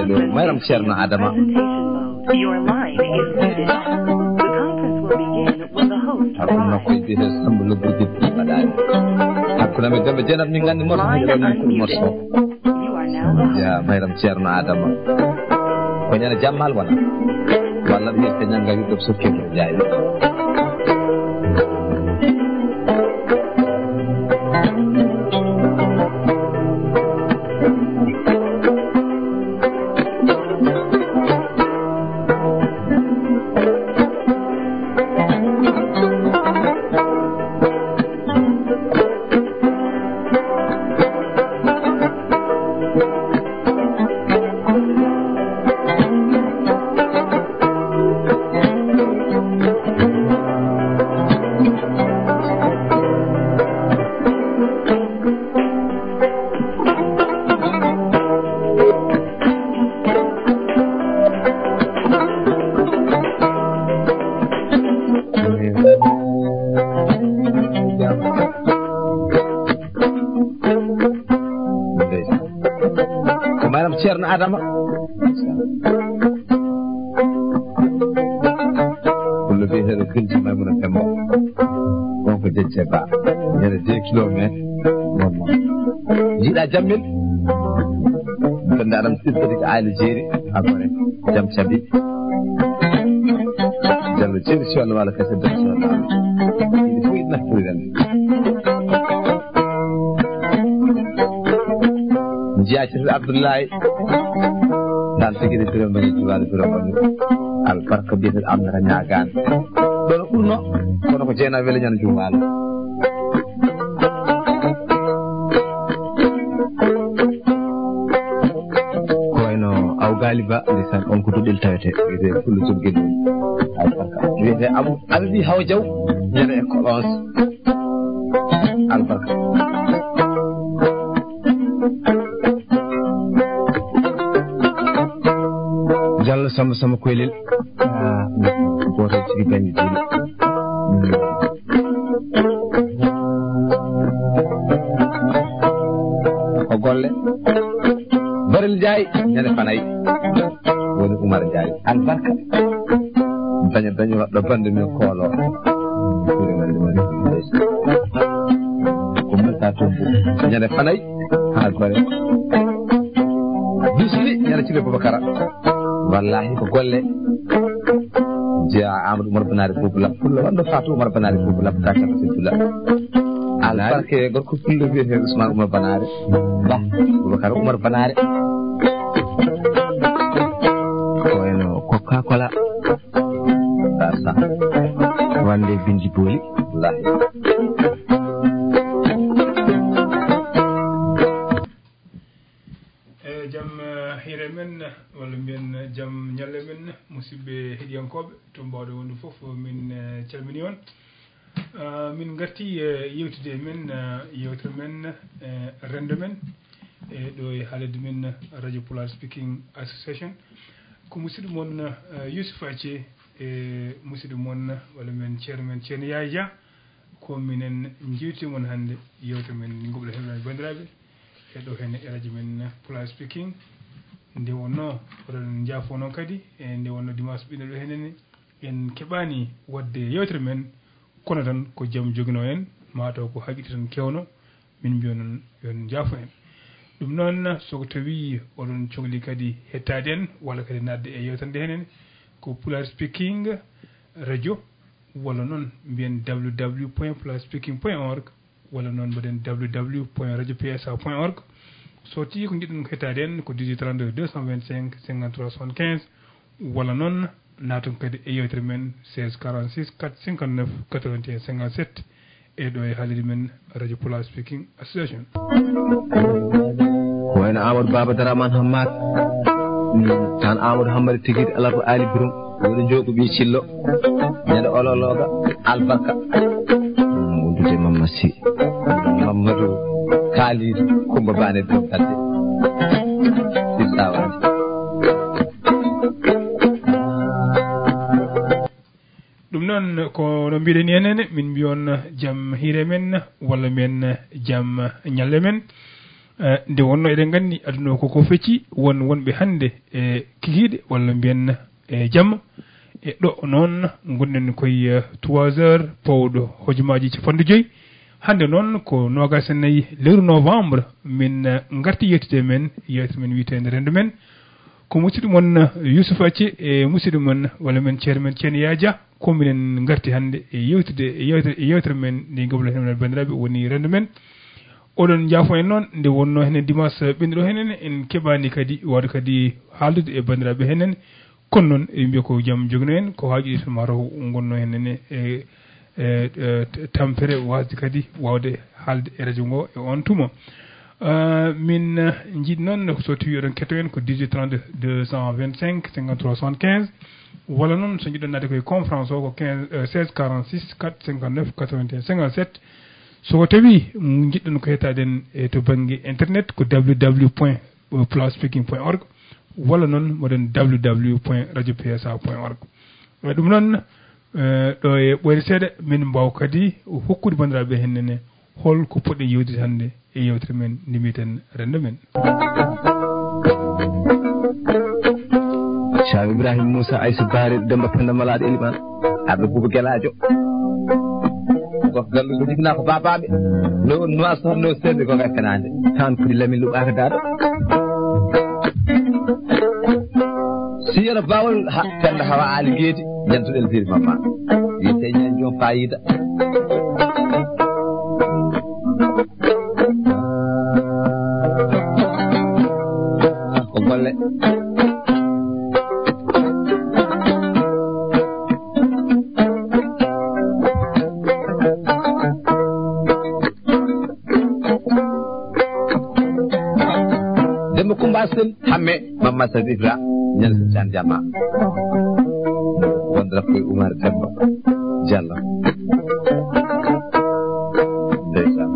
mayram Ceerno Adama Your line is muted. The conference will begin when the host hakuna ko bihe sambulu burdi badani hakuna me dembe jenat mi ngandi morso line ko unmuted. morso You are now the host. ya mayram Ceerno Adama ko nyana jammal wala walla mi te nyanga wi do sokke ko jaay Ceerno Adama kullu bi hada kinti maymuna tembo donc dejje ba ñere 2 kilomètres mom jiida jammil kon daram sifati ali jeri akore jam sabi jallo jeri ci wala kase dem ci wala ini fu idna fuidan Jaacir Abdoulaye dan tigi de turam bani tuwal turam bani al farq bi al amra ñaagaan don urno kono ko jeena wele ñan jumal koyno aw galiba lisan on ko dudel tawete de kullu tugel al farq wiete am albi haw jaw ñere ko ons al farq Jallo sama koylel goto ci gandi dile ko golle baril jaay ñane fanay woni Umar jaay al barka dañu waddo bande mi koolo ko mata tumbu ñane fanay ha gore bisli ñane ci Babakara wallahi ko golle jaa Amadou Umar Banari Bubula fulla wando Fatou Umar Banari Bubula takata fulla al barke gorko fulla bi he Ousmane Umar Banari ba Bubakar Umar Banari ko eno Coca-Cola sa wande bindi boli wallahi hire men walla mbiyen jam ñalle men musidɓe heɗiyankoɓe to mbawɗo wonde fof min calmini on min garti yewtude men yewtere men rendo men e ɗo e haalede men radio Polar Speaking Association ko musidɗo moon Youssou Athie e musidɗo moon walla men ceerno men ceerno Yaya Dia ko minen jewtimon hannde yewtere men goɓɗo heɓɓe bandiraɓe e ɗo henne e radio men Polar Speaking nde wonno oɗon jaafo noon kadi e nde wonno dimanche ɓiɗɗo ɗo henenne en keɓani wadde yewtere men kono tan ko jaam jogino en mataw ko haqiɗi tan kewno min mbiyo noon yon jaafo en ɗum noon soko tawi oɗon cohli kadi hettade en walla kadi nadde e yewtere nde henenne ko Polar Speaking radio walla noon mbiyen www.polarspeaking.org walla noon mbaɗen www.radiopsa.org so tii ko jiɗɗon ko hettade en ko 18 32 225 53 75 walla noon naton kadi e yewtere men 16 46 459 81 57 e ɗo e haalirde men radio Polar Speaking Association ko wayno Amadou Baba Daraman Hammad tan Amadou Hammad tigui ala ko Ali Birum woni jogo bi cillo ñande olologa albarka wondude Mamma Sy Mamadou Khalid Kumba Bane dum tadde sisawani ɗum noon ko no mbiɗen henene min mbiyon jaam hiire men walla men jaam ñalle men nde wonno eɗen nganndi aduna koko fecci wonɓe hannde e kikiiɗe walla mbiyen e jamma e ɗo noon gonɗen koye 3 heures pawɗo hojomaaji 50 hannde noon ko 24 lewru novembre min ngarti yettude men yewtere men wiyeteende renndo men ko musidɗo mon Yousouf Acce e musidɗo mon walla men ceerno men Ceerno Yaya ko minen ngarti hannde e yewtere men nde goblaten banndiraaɓe woni renndo men oɗon jaafo en noon nde wonno henen dimanche ɓennuɗo henen en keɓani kadi wawde kadi haaldude e banndiraaɓe henen kono noon e mbiya ko jaam jogino en ko haajuɗi to mataw gonno henen e tampere wasde kadi wawde haalde e radio ngo e on tuma min jiiɗi noon so tawi oɗon ketto en ko 18 32 225 53 75 walla noon so jiɗɗon nadde koye conférence o ko 16 46 459 81 57 soko tawi jiɗɗon ko hettaden e to banggue internet ko www.plaspeaking.org walla noon moɗen www.radiopsa.org ɗum noon ɗo e ɓoyde seeɗa min mbaw kadi hokkude bandiraɓe hennene holko poɗɗen yewtude hannde e yewtere men ndimiten rendo men Cheikh Ibrahima Moussa Aïssa Bare Demba Penda Malade Eliman arɗo Bouba Gueladio ko gallugo jibina ko babaɓe no no sedde ko gakkanande tan kudi lamin luɓaka dado si yana bawol Penda Hawa Ali Guedi jantuɗen firi mamma yite ñan jom fayida ko golle hamme Mamma Sadi Ibra ñal Can Jama wondra koy Oumar Demba Diallo ndeysaan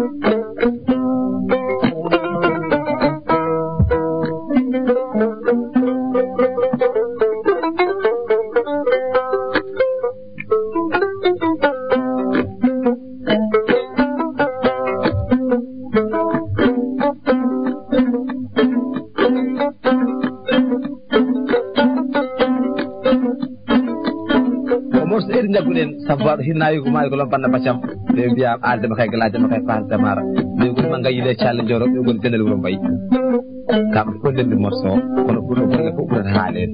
sababu hinnayi ko maayi ko lompanna baccam ɓe mbiya aldema kay galaje ma kay faal tamara ɓe goni ma gayide calle joro ɓe goni denel wuro mbayi kamɓe ko ndendi morceau kono ɓurno golle fof ɓurata haalede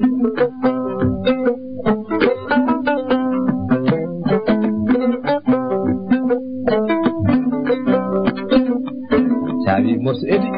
sawi morceau edi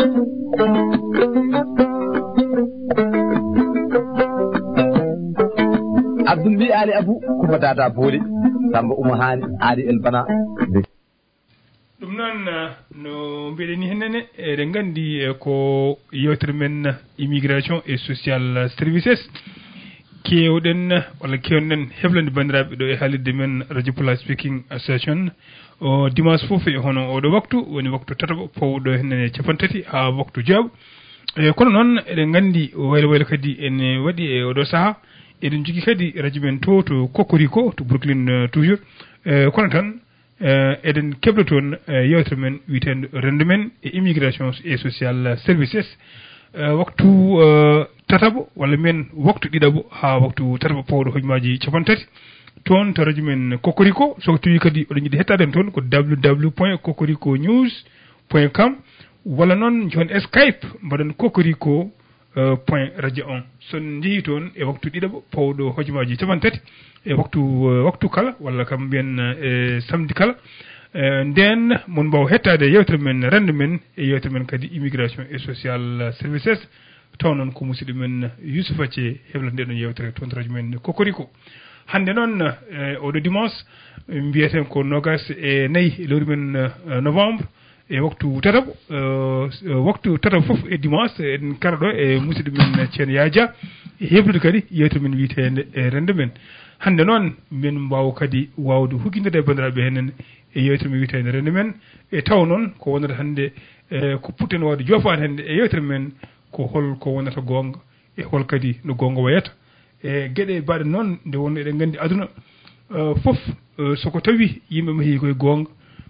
Abdoul Mbi Ali Abou Kumba Dada Booli Samba Ouma Hani Ali El Bana ɗum noon no mbiɗen ni hennene eɗen nganndi ko yewtere men immigration et social services kewɗen walla kewnen heblande banndiraaɓe ɗo e haalirde men radio Place Speaking Association o dimanche fof e hono oɗo waktu woni waktu tataɓo pawɗo hennene capantati ha waktu jeeɓo kono noon eɗen nganndi waylo waylo kadi ene waɗi e oɗo saaha eɗen jogui kadi radio men to Cocorico to Brooklyn toujours kono tan eɗen keɓla toon yewtere men witende rendo men e immigration et social services waktu tataɓo walla men waktu ɗiɗaɓo ha waktu tataɓo pawɗo hojomaji capantati toon to radio men Cocorico soko tawi kadi oɗon jiiɗi hettaden toon ko www.cocoriconews.com walla noon joni Skype mbaɗon Cocorico point radio 1 son jeehi toon e waktu ɗiɗaɓo pawɗo hojomaji capantati e waktu kala walla kam mbiyen e samedi kala nden mon mbaw hettade yewtere men rendo men e yewtere men kadi immigration et social services taw noon ko musidɗo men Yousouf Acce heblata nde ɗon yewtere toon to radio men Cocorico hande noon oɗo dimanche mbiyeten ko nogas e nayyi lewru men novembre e waktu tataɓo fof e dimanche en kara ɗo e musidɗo men Ceerno Yaya e heblude kadi yewtere men witende e rendo men hande noon min mbaw kadi wawde huggidede e bandiraɓe henen e yewtere men witende rendo men e taw noon ko wonata hande ko putten wawde jofade hande e yewtere men ko holko wonata gonga e hol kadi no gonga wayata e gueɗe mbaɗe noon nde wonno eɗen gandi aduna foof soko tawi yimɓe mahi koye gonga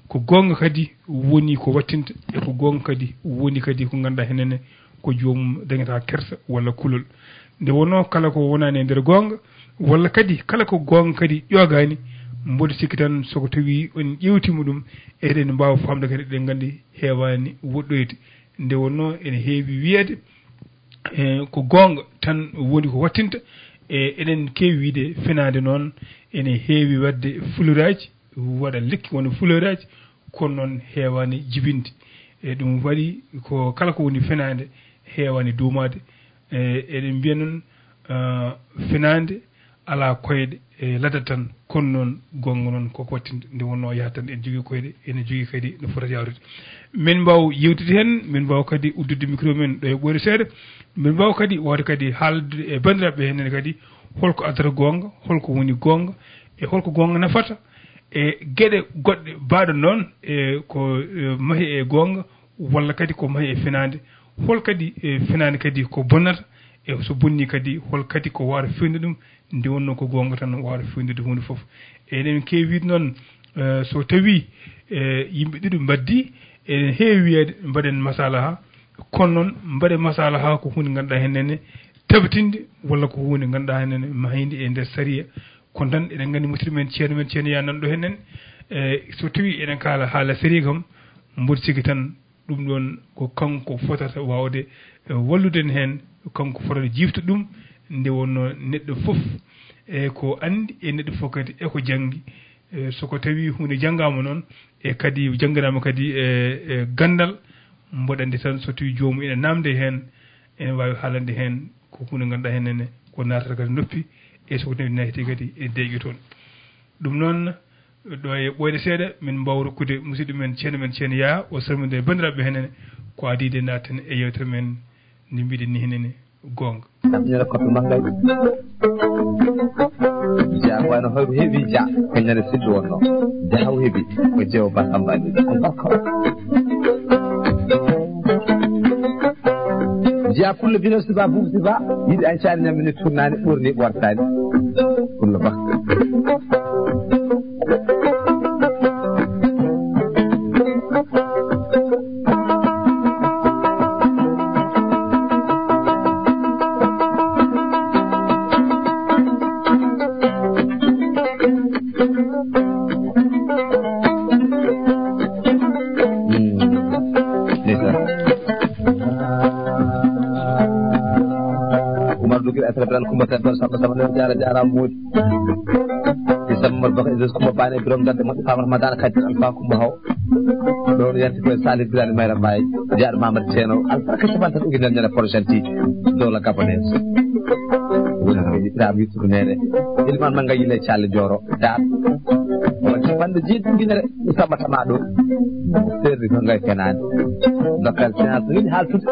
ko gonga kadi woni ko wattinta e ko gonga kadi woni kadi ko ganduɗa henene ko joomum dañata kersa walla kulol nde wonno kala ko wonani e nder gonga walla kadi kala ko gonga kadi ƴogani mboɗo sikki tan soko tawi on ƴewtima ɗum eɗen mbawa famde kadi eɗen gandi heewani woɗɗoyde nde wonno ene heewi wiyede ko gonga tan woni ko wattinta eɗen kewi wiide fenade noon ene heewi wadde fuliraji waɗa lekki wona fuliraji kono noon heewani jibinde ɗum waɗi ko kala ko woni fenade heewani duumade eɗen mbiya noon fenade ala koyɗe laddat tan kono noon gonga noon koko wattinde nde wonno yaha tan en jogui koyɗe ene jogui kadi no fotata yawrude min mbaw yewtude hen min mbaw kadi uddude micro men ɗo e ɓoore seeɗa min mbaw kadi wawde kadi haaldude e bandiraɓe henen kadi holko addata gonga holko woni gonga e holko gonga nafata e gueɗe goɗɗe mbaɗo noon ko maahi e gonga walla kadi ko maahi e fenade hol kadi fenade kadi ko bonnata e so bonni kadi hol kadi ko wawata fewnude ɗum nde wonno ko gonga tan wawata fewnude hunde foof eɗen kewi wiide noon so tawi yimɓe ɗiɗo mbaddi ene heewi wiyede mbaɗen masalaha kono noon mbaɗe masalaha ko hunde ganduɗa hennene tabtinde walla ko hunde ganduɗa hennene mahide e nder sariya kono tan eɗen gandi musidɗo men ceerno ya nanɗo henen so tawi eɗen kaala haala sariya kam mboɗo sigi tan ɗum ɗon ko kanko fotata wawde walluden hen kanko fotata jifta ɗum nde wonno neɗɗo foof ko andi e neɗɗo fof kadi eko janggi soko tawi hunde janggama noon e kadi jangganama kadi e gandal mboɗo andi tan so tawi jomum ene namde hen ene wawi haalande hen ko hunde ganduɗa henene ko natata kadi noppi e soko tawi nayti kadi e deeƴo toon ɗum noon ɗo e ɓoyde seeɗa min mbaw rokkude musidɗo men ceerno ya o salminde e bandiraɓe henene ko adide natten e yewtere men nde mbiɗen ni henene gonga ñande koppe maggay ja wano hoɓe heeɓi ja ko ñande siddo wonno jahaw heeɓi ko jeewo basambani albarka jeya pulla bino siba buubu siba yiɗi an cani ñamini tournani ɓurni ɓortani pulla ba atran kuma tan sama sama ne jara moodi samar baka is kuma bane brom gadde mo famar madana kadi alfa kuma haw do yanti ko salih bilal mayra bay jaar mamad ceno alfa ka tabanta ugi nan ñana projet ti do la gabonese wala ira bi tournere ilman manga yile cial joro dar wala bande jidu ginere sabata ma do serri ko ngay kenan dakal séance ni hal tout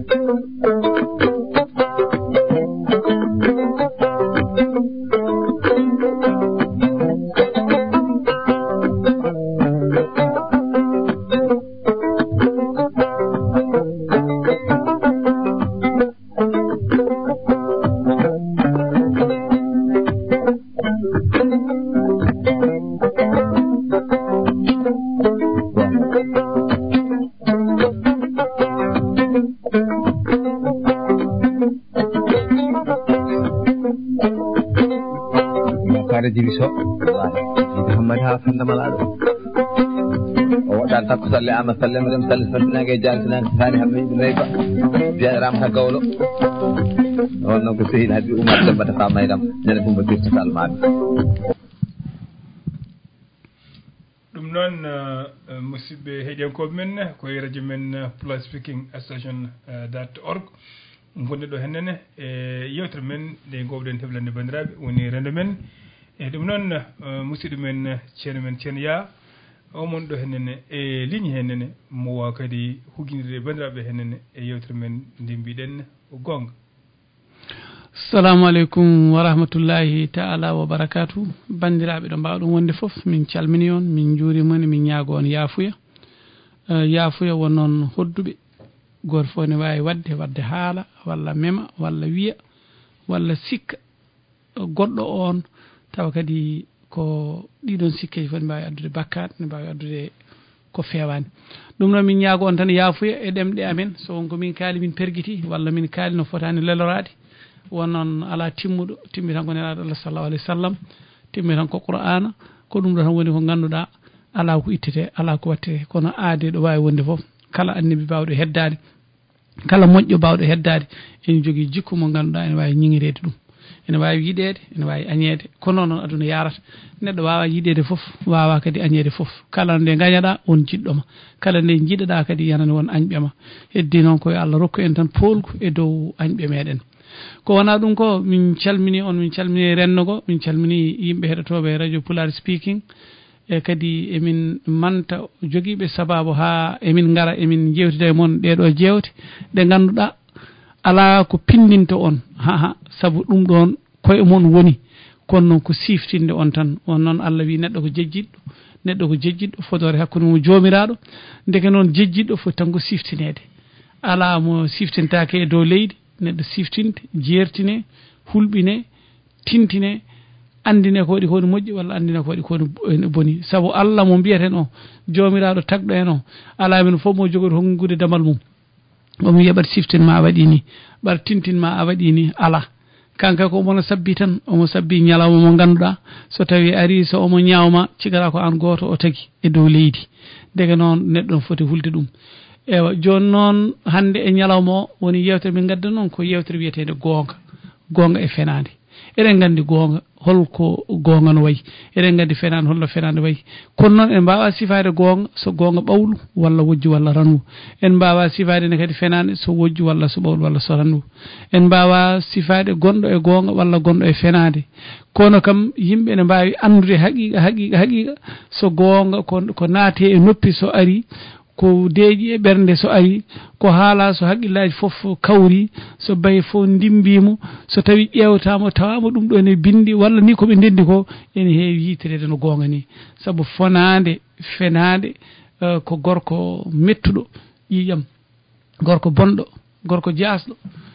diviso Muhammad ha fandamalaɗo o waɗan takko salle ama salle madam salle saltinage e jaltinage tani hammi yimɓe nayyi ba jeeɗarama ka gawlo on noon ko sehil habi oumar dembata fa maydam ñande fumba dirti salmaɓe ɗum noon musidɓe heeɗiyankoɓe men koye radio men plus speaking station .org gonɗe ɗo hennene e yewtere men nde gowɗen heblande bandiraɓe woni rendo men e ɗum noon musidɗo men ceerno ya omon ɗo hennene e ligne hennene mo wawa kadi huguinirde bandiraɓe hennene e yewtere men nde mbiɗen gonga. assalamu aleykum wa rahmatullahi taala wa barakatuh bandiraɓe ɗo mbawɗon wonde foof min calmini on min juurimoni min ñaago on yaafuya won noon hodduɓe goto fof ne wawi wadde haala walla mema walla wiya walla sikka goɗɗo on tawa kadi ko ɗiɗon sikkeji fof ne mbawi addude bakkat ne mbawi addude ko fewani ɗum noon min ñaago on tan yaafuya e ɗemɗe amen so wonko min kaali min pergiti walla min kaali no fotani lelorade won noon ala timmuɗo timmi tan ko nelaɗo Allah sallallahu alayhi wa sallam timmi tan ko qur'ana ko ɗum ɗo tan woni ko ganduɗa ala ko ittete ala ko wattete kono aade ɗo wawi wonde foof kala annabi bawɗo heddade kala moƴƴo bawɗo heddade ene jogui jikku mo ganduɗa ene wawi ñiŋirede ɗum ene wawi yiɗede ene wawi añede kono noon aduna yarata neɗɗo wawa yiɗede foof wawa kadi añede foof kala nde gañaɗa won jiɗɗoma kala nde jiɗaɗa kadi yanane won añɓe ma heddi noon koye Allah rokku en tan polgu e dow añɓe meɗen ko wona ɗum ko min calmini on min calmini rennogo min calmini yimɓe heɗotoɓe radio Pular Speaking e kadi emin manta joguiɓe sababu ha emin gara emin jewtida e moon ɗeɗo jewte ɗe ganduɗa ala ko pindinta on haha saabu ɗum ɗon koye moon woni kono noon ko siftinde on tan on noon Allah wi neɗɗo ko jejjiɗɗo fodore hakkude mo jomiraɗo ndeke noon jejjiɗɗo foti tan ko siftinede ala mo siftintake e dow leydi neɗɗo siftinde jertine hulɓine tintine andine ko waɗi kowoni moƴƴi walla andine ko waɗi kowoni boni saabu Allah mo mbiyeten o jomiraɗo tagɗo en o ala men fof mo jogori hongude damal mum omo wiya ɓaɗa siftinma a waɗi ni ɓaɗa tintinma a waɗi ni ala kanka ko omono sabbi tan omo sabbi ñalawma mo ganduɗa so tawi ari so omo ñawma cigata ko an goto o tagui e dow leydi ndege noon neɗɗo foti hulde ɗum ewa joni noon hande e ñalawma o woni yewtere min gadda noon ko yewtere wiyetede gonga e fenade eɗen gandi gonga holko gonga no wayi eɗen gandi fenade holno fenade wayi kono noon en mbawa sifade gonga so gonga ɓawlu walla wojju walla ranwu en mbawa sifade ne kadi fenade so wojju walla so ɓawlu walla so ranwu en mbawa sifade gonɗo e gonga walla gonɗo e fenade kono kam yimɓe ne mbawi andude haqiqa so gonga ko naate e noppi so ari ko deeƴi e ɓernde so ari ko haala so haqqillaji foof kawri so bayi fof ndimbimo so tawi ƴewtama tawama ɗum ɗo ne bindi walla ni koɓe ndendi ko ene heewi yiiterede no gonga ni saabu fonade fenade ko gorko mettuɗo ƴiƴam gorko bonɗo gorko jasɗo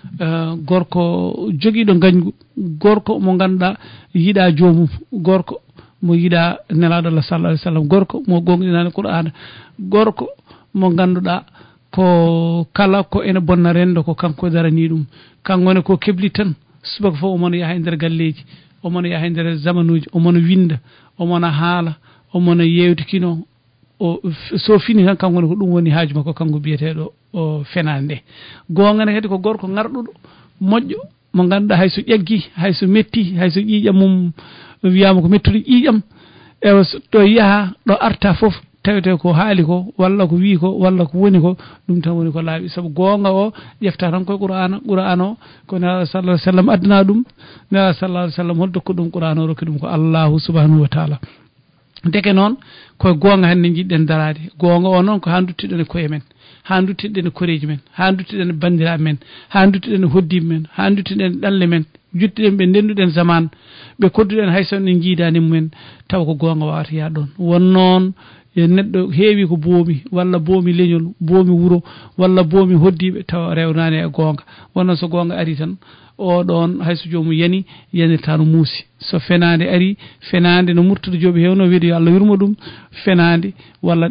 gorko joguiɗo gañgu gorko mo ganduɗa yiiɗa jomum gorko mo yiiɗa nelaɗo Allah sallallahu alaihi wasallam gorko mo gonɗinani Qur'ana gorko mo ganduɗa ko kala ko ene bonna rendo ko kanko darani ɗum kankone ko kebli tan subaka fof omono yaaha e nder galleji omono yaaha e nder zamanuji omono winda omono haala omono yewtikino o so fini tan kankone ko ɗum woni haaju makko kanko biyeteɗo o fenade nde gongane kadi ko gorko ngarɗuɗo moƴƴo mo ganduɗa hayso ƴaggi hayso metti hayso ƴiƴam mum wiyama ko mettuɗo ƴiƴam ewa ɗo yaaha ɗo arta foof tawete ko haali ko walla ko wi ko walla ko woni ko ɗum tan woni ko laaɓi saabu gonga o ƴefta tan koye qur'ana o ko nelaɗo sallallahu alih w sallam addana ɗum nelaɗo sallallahu alih w sallam hol dokku ɗum qur'ana o rokki ɗum ko Allahu subhanahu wa taala deke noon koye gonga hande jiɗɗen darade gonga o noon ko ha duttiɗen e koye men ha duttiɗen e koreji men ha duttiɗen e bandiraɓe men ha duttiɗen e hoddiɓe men ha duttiɗen e ɗalle men juttiɗen ɓe ndenduɗen zaman ɓe kodduɗen hayso en jiidani mumen taw ko gonga wawata yaa ɗon won noon e neɗɗo heewi ko boomi walla boomi leñol boomi wuuro walla boomi hoddiɓe tawa rewnani e gonga wonno so gonga ari tan oɗon hayso jomum yani yanirta no muusi so fenade ari fenade no murtude jooɓi hewno wiide yo Allah yurmo ɗum fenade walla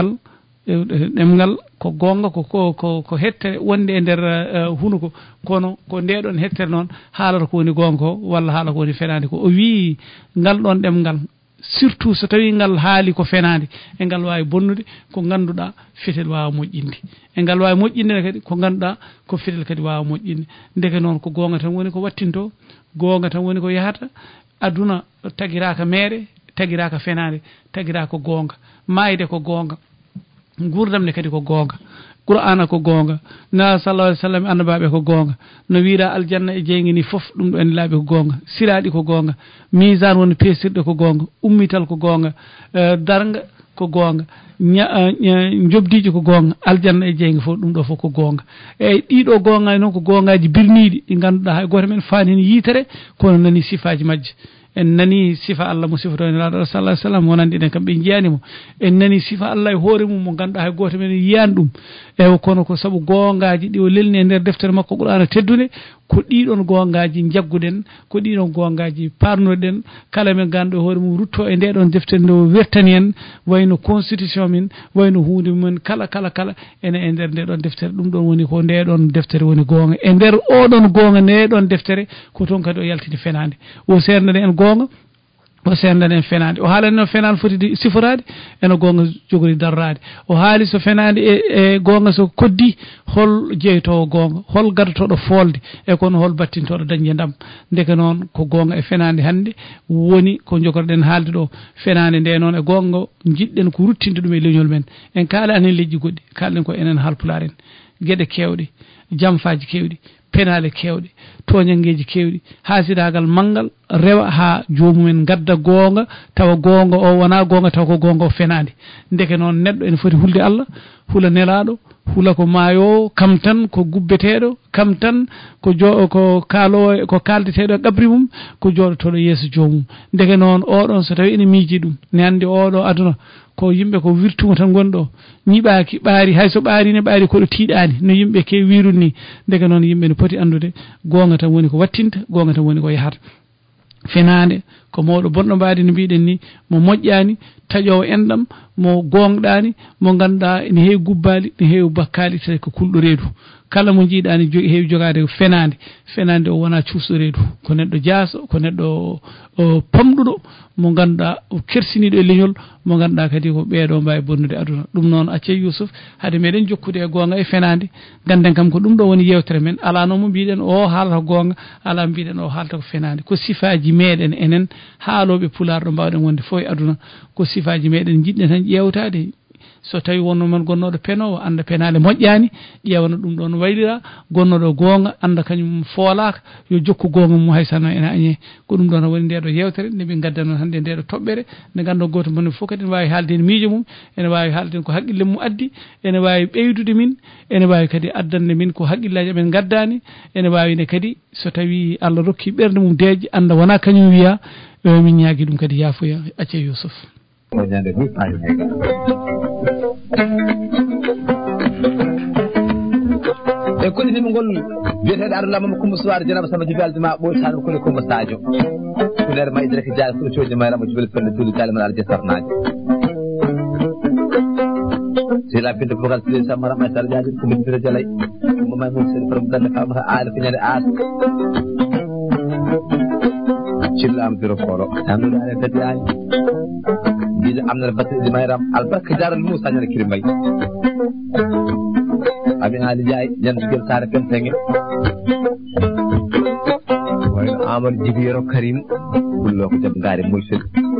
ɗemgal ko gonga ko hettere wonde e nder hunuko kono ko ndeɗon hettere noon haalata ko woni gonga ko walla haala ko woni fenade ko o wi ngal ɗon ɗemgal surtout so tawi ngal haali ko fenade e ngal wawi bonnude ko ganduɗa fetel wawa moƴƴinde e ngal wawi moƴƴinde kadi ko ganduɗa ko fetel kadi wawa moƴƴinde ndeke noon ko gonga tan woni ko wattinto gonga tan woni ko yahata aduna tagiraka meere tagiraka fenade tagiraka gonga mayde ko gonga gurdam ne kadi ko gonga qur'ana ko gonga na sallallahu alaihi wasallam annabaɓe ko gonga no wiira aljanna e jeygini foof ɗum ɗo en laaɓi ko gonga siraɗi ko gonga misane woni pesirɗe ko gonga ummital ko gonga darga ko gonga jobdiji ko gonga aljanna e jeygi fof ɗum ɗo fof ko gonga eyyi ɗiɗo gongaji noon ko gongaji birniɗi ɗi ganduɗa hay goto men fanini yitere kono nani sifaji majje en nani sifa Allah mo sifato nelaɗo sallallahu alaihi wasallam wonande ɗen kamɓe jiyanimo en nani sifa Allah e hoore mum mo ganduɗa hay goto men yiyani ɗum eyi kono ko saabu gongaji ɗi o lelni e nder deftere makko Qur'ana teddude ko ɗiɗon gongaji jagguɗen ko ɗiɗon gongaji parnoɗen kala men ganduɗo hoore mum rutto e ndeɗon deftere nde o wertani en wayno constitution min wayno hunde mumen kala ene e nder ndeɗon deftere ɗum ɗon woni ko ndeɗon deftere woni gonga e nder oɗon gonga ndeɗon deftere ko toon kadi o yaltini fenade o serdane en gonga o sendane en fenade o haalani no fenade foti siforade eno gonga jogori darrade o haali so fenade e gonga so koddi hol jeytowo gonga hol gadotoɗo folde e kono hol battintoɗo dañde ndam ndeke noon ko gonga e fenade hande woni ko jogorɗen haalde ɗo fenade nde noon e gonga jiɗɗen ko ruttinde ɗum e leñol men en kaalani leƴƴi goɗɗi kalɗen ko enen halpularen gueɗe kewɗe jamfaji kewɗi penale kewɗe toñangeji kewɗi haasidagal manggal rewa ha jomumen gadda gonga tawa gonga o wona gonga taw ko gonga o fenade ndeke noon neɗɗo ene foti hulde Allah hula nelaɗo hula ko maayo kam tan ko gubbeteɗo kam tan ko kaalowo ko kaldeteɗo e qabri mum ko joɗotoɗo yeeso jomum ndeke noon oɗon so tawi ene miiji ɗum ne andi oɗo aduna ko yimɓe ko wirtugo tan gonɗo ñiɓaki ɓaari hayso ɓaarine ɓaari koɗo tiiɗani no yimɓe ke wirun ni ndeke noon yimɓe ne poti andude gonga tan woni ko wattinta gonga tan woni ko yahata fenade ko mawɗo bonɗo mbaadi no mbiɗen ni mo moƴƴani taƴowo enɗam mo gonɗani mo ganduɗa ene heewi gubbali ne heewi bakkali tawi ko kulɗo reedu kala mo jiiɗani heewi jogade fenade o wona cuusɗo reedu ko neɗɗo jaaso ko neɗɗo pamɗuɗo mo ganduɗa kersiniɗo e leñol mo ganduɗa kadi ko ɓeeɗo mbawi bonnude aduna ɗum noon acce Youssouf haade meɗen jokkude e gonga e fenade ganden kam ko ɗum ɗo woni yewtere men ala noon mo mbiɗen o haalata gonga ala mbiɗen o haalata ko fenade ko sifaji meɗen enen haaloɓe pular ɗo mbawɗen wonde fof e aduna ko sifaji meɗen jiɗɗen tan ƴewtade so tawi wonno man gonnoɗo penowo anda penale moƴƴani ƴewna ɗum ɗon waylira gonnoɗo gonga anda kañum foolaka yo jokku gonga mum haysano ene añe ko ɗum ɗon woni ndeɗo yewtere nde min gaddano hande ndeɗo toɓɓere nde ganduɗa goto mon fof kadi ne wawi haalde en miijo mum ene wawi haalde ko haqqille mum addi ene wawi ɓeydude min ene wawi kadi addande min ko haqqillaji amen gaddani ene wawine kadi so tawi Allah rokki ɓerde mum deeƴe anda wona kañum wiya min ñaagui ɗum kadi yafuya acce Youssouf e kollitima ngol biyeteɗo Arouna Mama Coumba Souare Dieynaba Samba Djiby Aldima ɓoy tan kole Coumba Sadio kulere maydere ko jaari fuɗo coji mayrama jibel pelle tuuli tali man alje sarnaji sila pinde fogal sile samara may sar jaji ko bidira jalay ko may mo sel from dande famata aala ko nyande aas cillam biro koro andu ala kadi ay dile amna batte di mayram albarka jaral Moussa nyane kirimay abi ali jaay jandugel sare pentenge wayno Amadou Djibiro Karim kullo ko jab ngari mulfid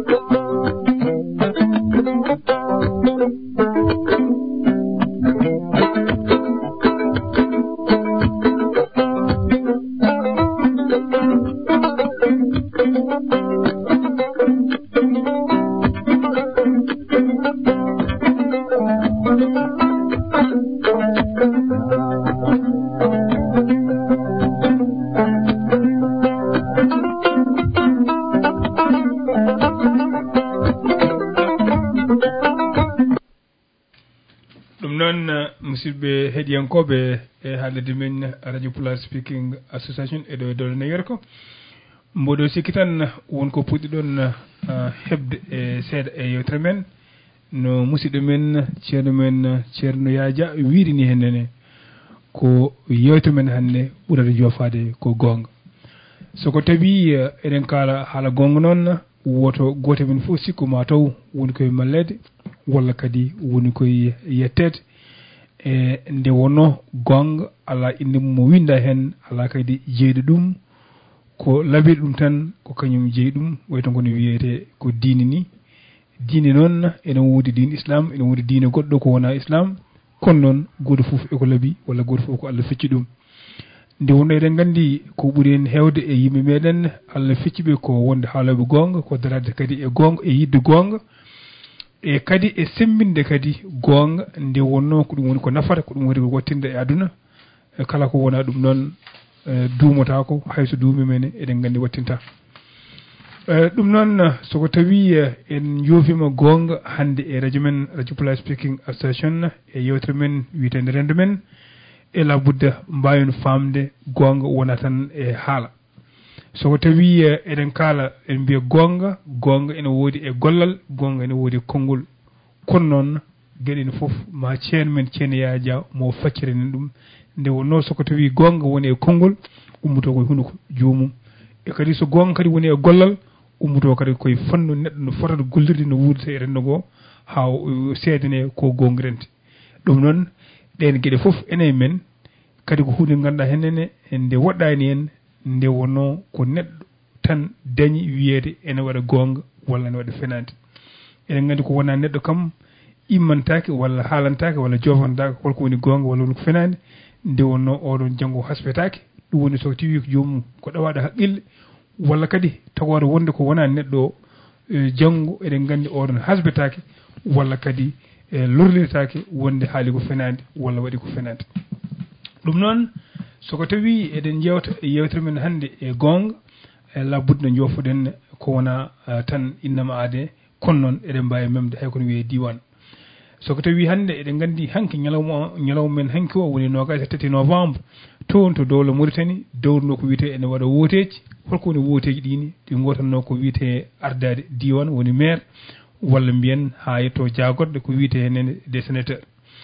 musidɓe heɗiyankoɓe e haalirde men radio Pulaar Speaking Association eɗo dolne yerko mboɗo sikki tan wonko puɗɗiɗon heɓde e seeɗa e yewtere men no musidɗo men ceerno Yaya wirini hennene ko yewtere men hannde ɓurata jofade ko gonga soko tawi eɗen kaala haala gonga noon woto goto men fof sikku ma taw woni koye mallede walla kadi woni koye yettede e nde wonno gonga ala inde mum mo winda hen ala kadi jeyde ɗum ko labiri ɗum tan ko kañum jeeyi ɗum wayto kono wiyete ko diine ni diine noon ene woodi diine islam ene woodi diine goɗɗo ko wona islam kono noon goto foof eko laabi walla goto foof ko Allah fecci ɗum nde wonno eɗen gandi ko ɓuuri en hewde e yimɓe meɗen Allah fecciɓe ko wonde haaloɓe gonga ko darade kadi e gonga e yidde gonga e kadi e sembinde kadi gonga nde wonno ko ɗum woni ko nafata ko ɗum woni ko wattinde e aduna kala ko wona ɗum noon duumotako hayso duumi men eɗen gandi wattinta ɗum noon soko tawi en joofima gonga hande e radio men radio Pulaar Speaking Association e yewtere men witende rendo men ela budda mbawen famde gonga wona tan e haala soko tawi eɗen kala en mbiya gonga ene woodi e gollal gonga ene woodi konngol kono noon gueɗen fof ma ceeno men ceeno yaaja mo faccirenen ɗum nde wonno soko tawi gonga woni e konngol ummuto koye hunuko joomum e kadi so gonga kadi woni e gollal ummuto kadi koye fannu neɗɗo no fotata gollirde no wuurdata e renndo ngo ha seedane ko gongirente ɗum noon ɗen gueɗe fof enen men kadi ko hunde ganduɗa henene nde woɗɗani en nde wonno ko neɗɗo tan dañi wiyeede ene waɗa gonga walla ene waɗa fenade eɗen gandi ko wona neɗɗo kam immantake walla haalantake walla jofantake holko woni gonga walla woni ko fenade nde wonno oɗon janggo haspetake ɗum woni so tawi ko joomum ko ɗawaɗo haqqille walla kadi tagore wonde ko wona neɗɗo janggo eɗen gandi oɗon hasbetake walla kadi lorliritake wonde haali ko fenade walla waɗi ko fenade ɗum noon soko tawi eɗen jewta yewtere men hannde e gonga labudde no jofoɗen ko wona tan innama aade kono noon eɗen mbawi memde hay kono wiye diwan soko tawi hannde eɗen gandi hanki ñalawma men hanki o woni 23 novembre toon to dowla Mauritanie dowruno ko wiyete ene waɗa woteji holko woni woteji ɗini ɗi gotanno ko wiyete ardade diwan woni maire walla mbiyen ha yetto jagorɗe ko wiyete hennene des sénateurs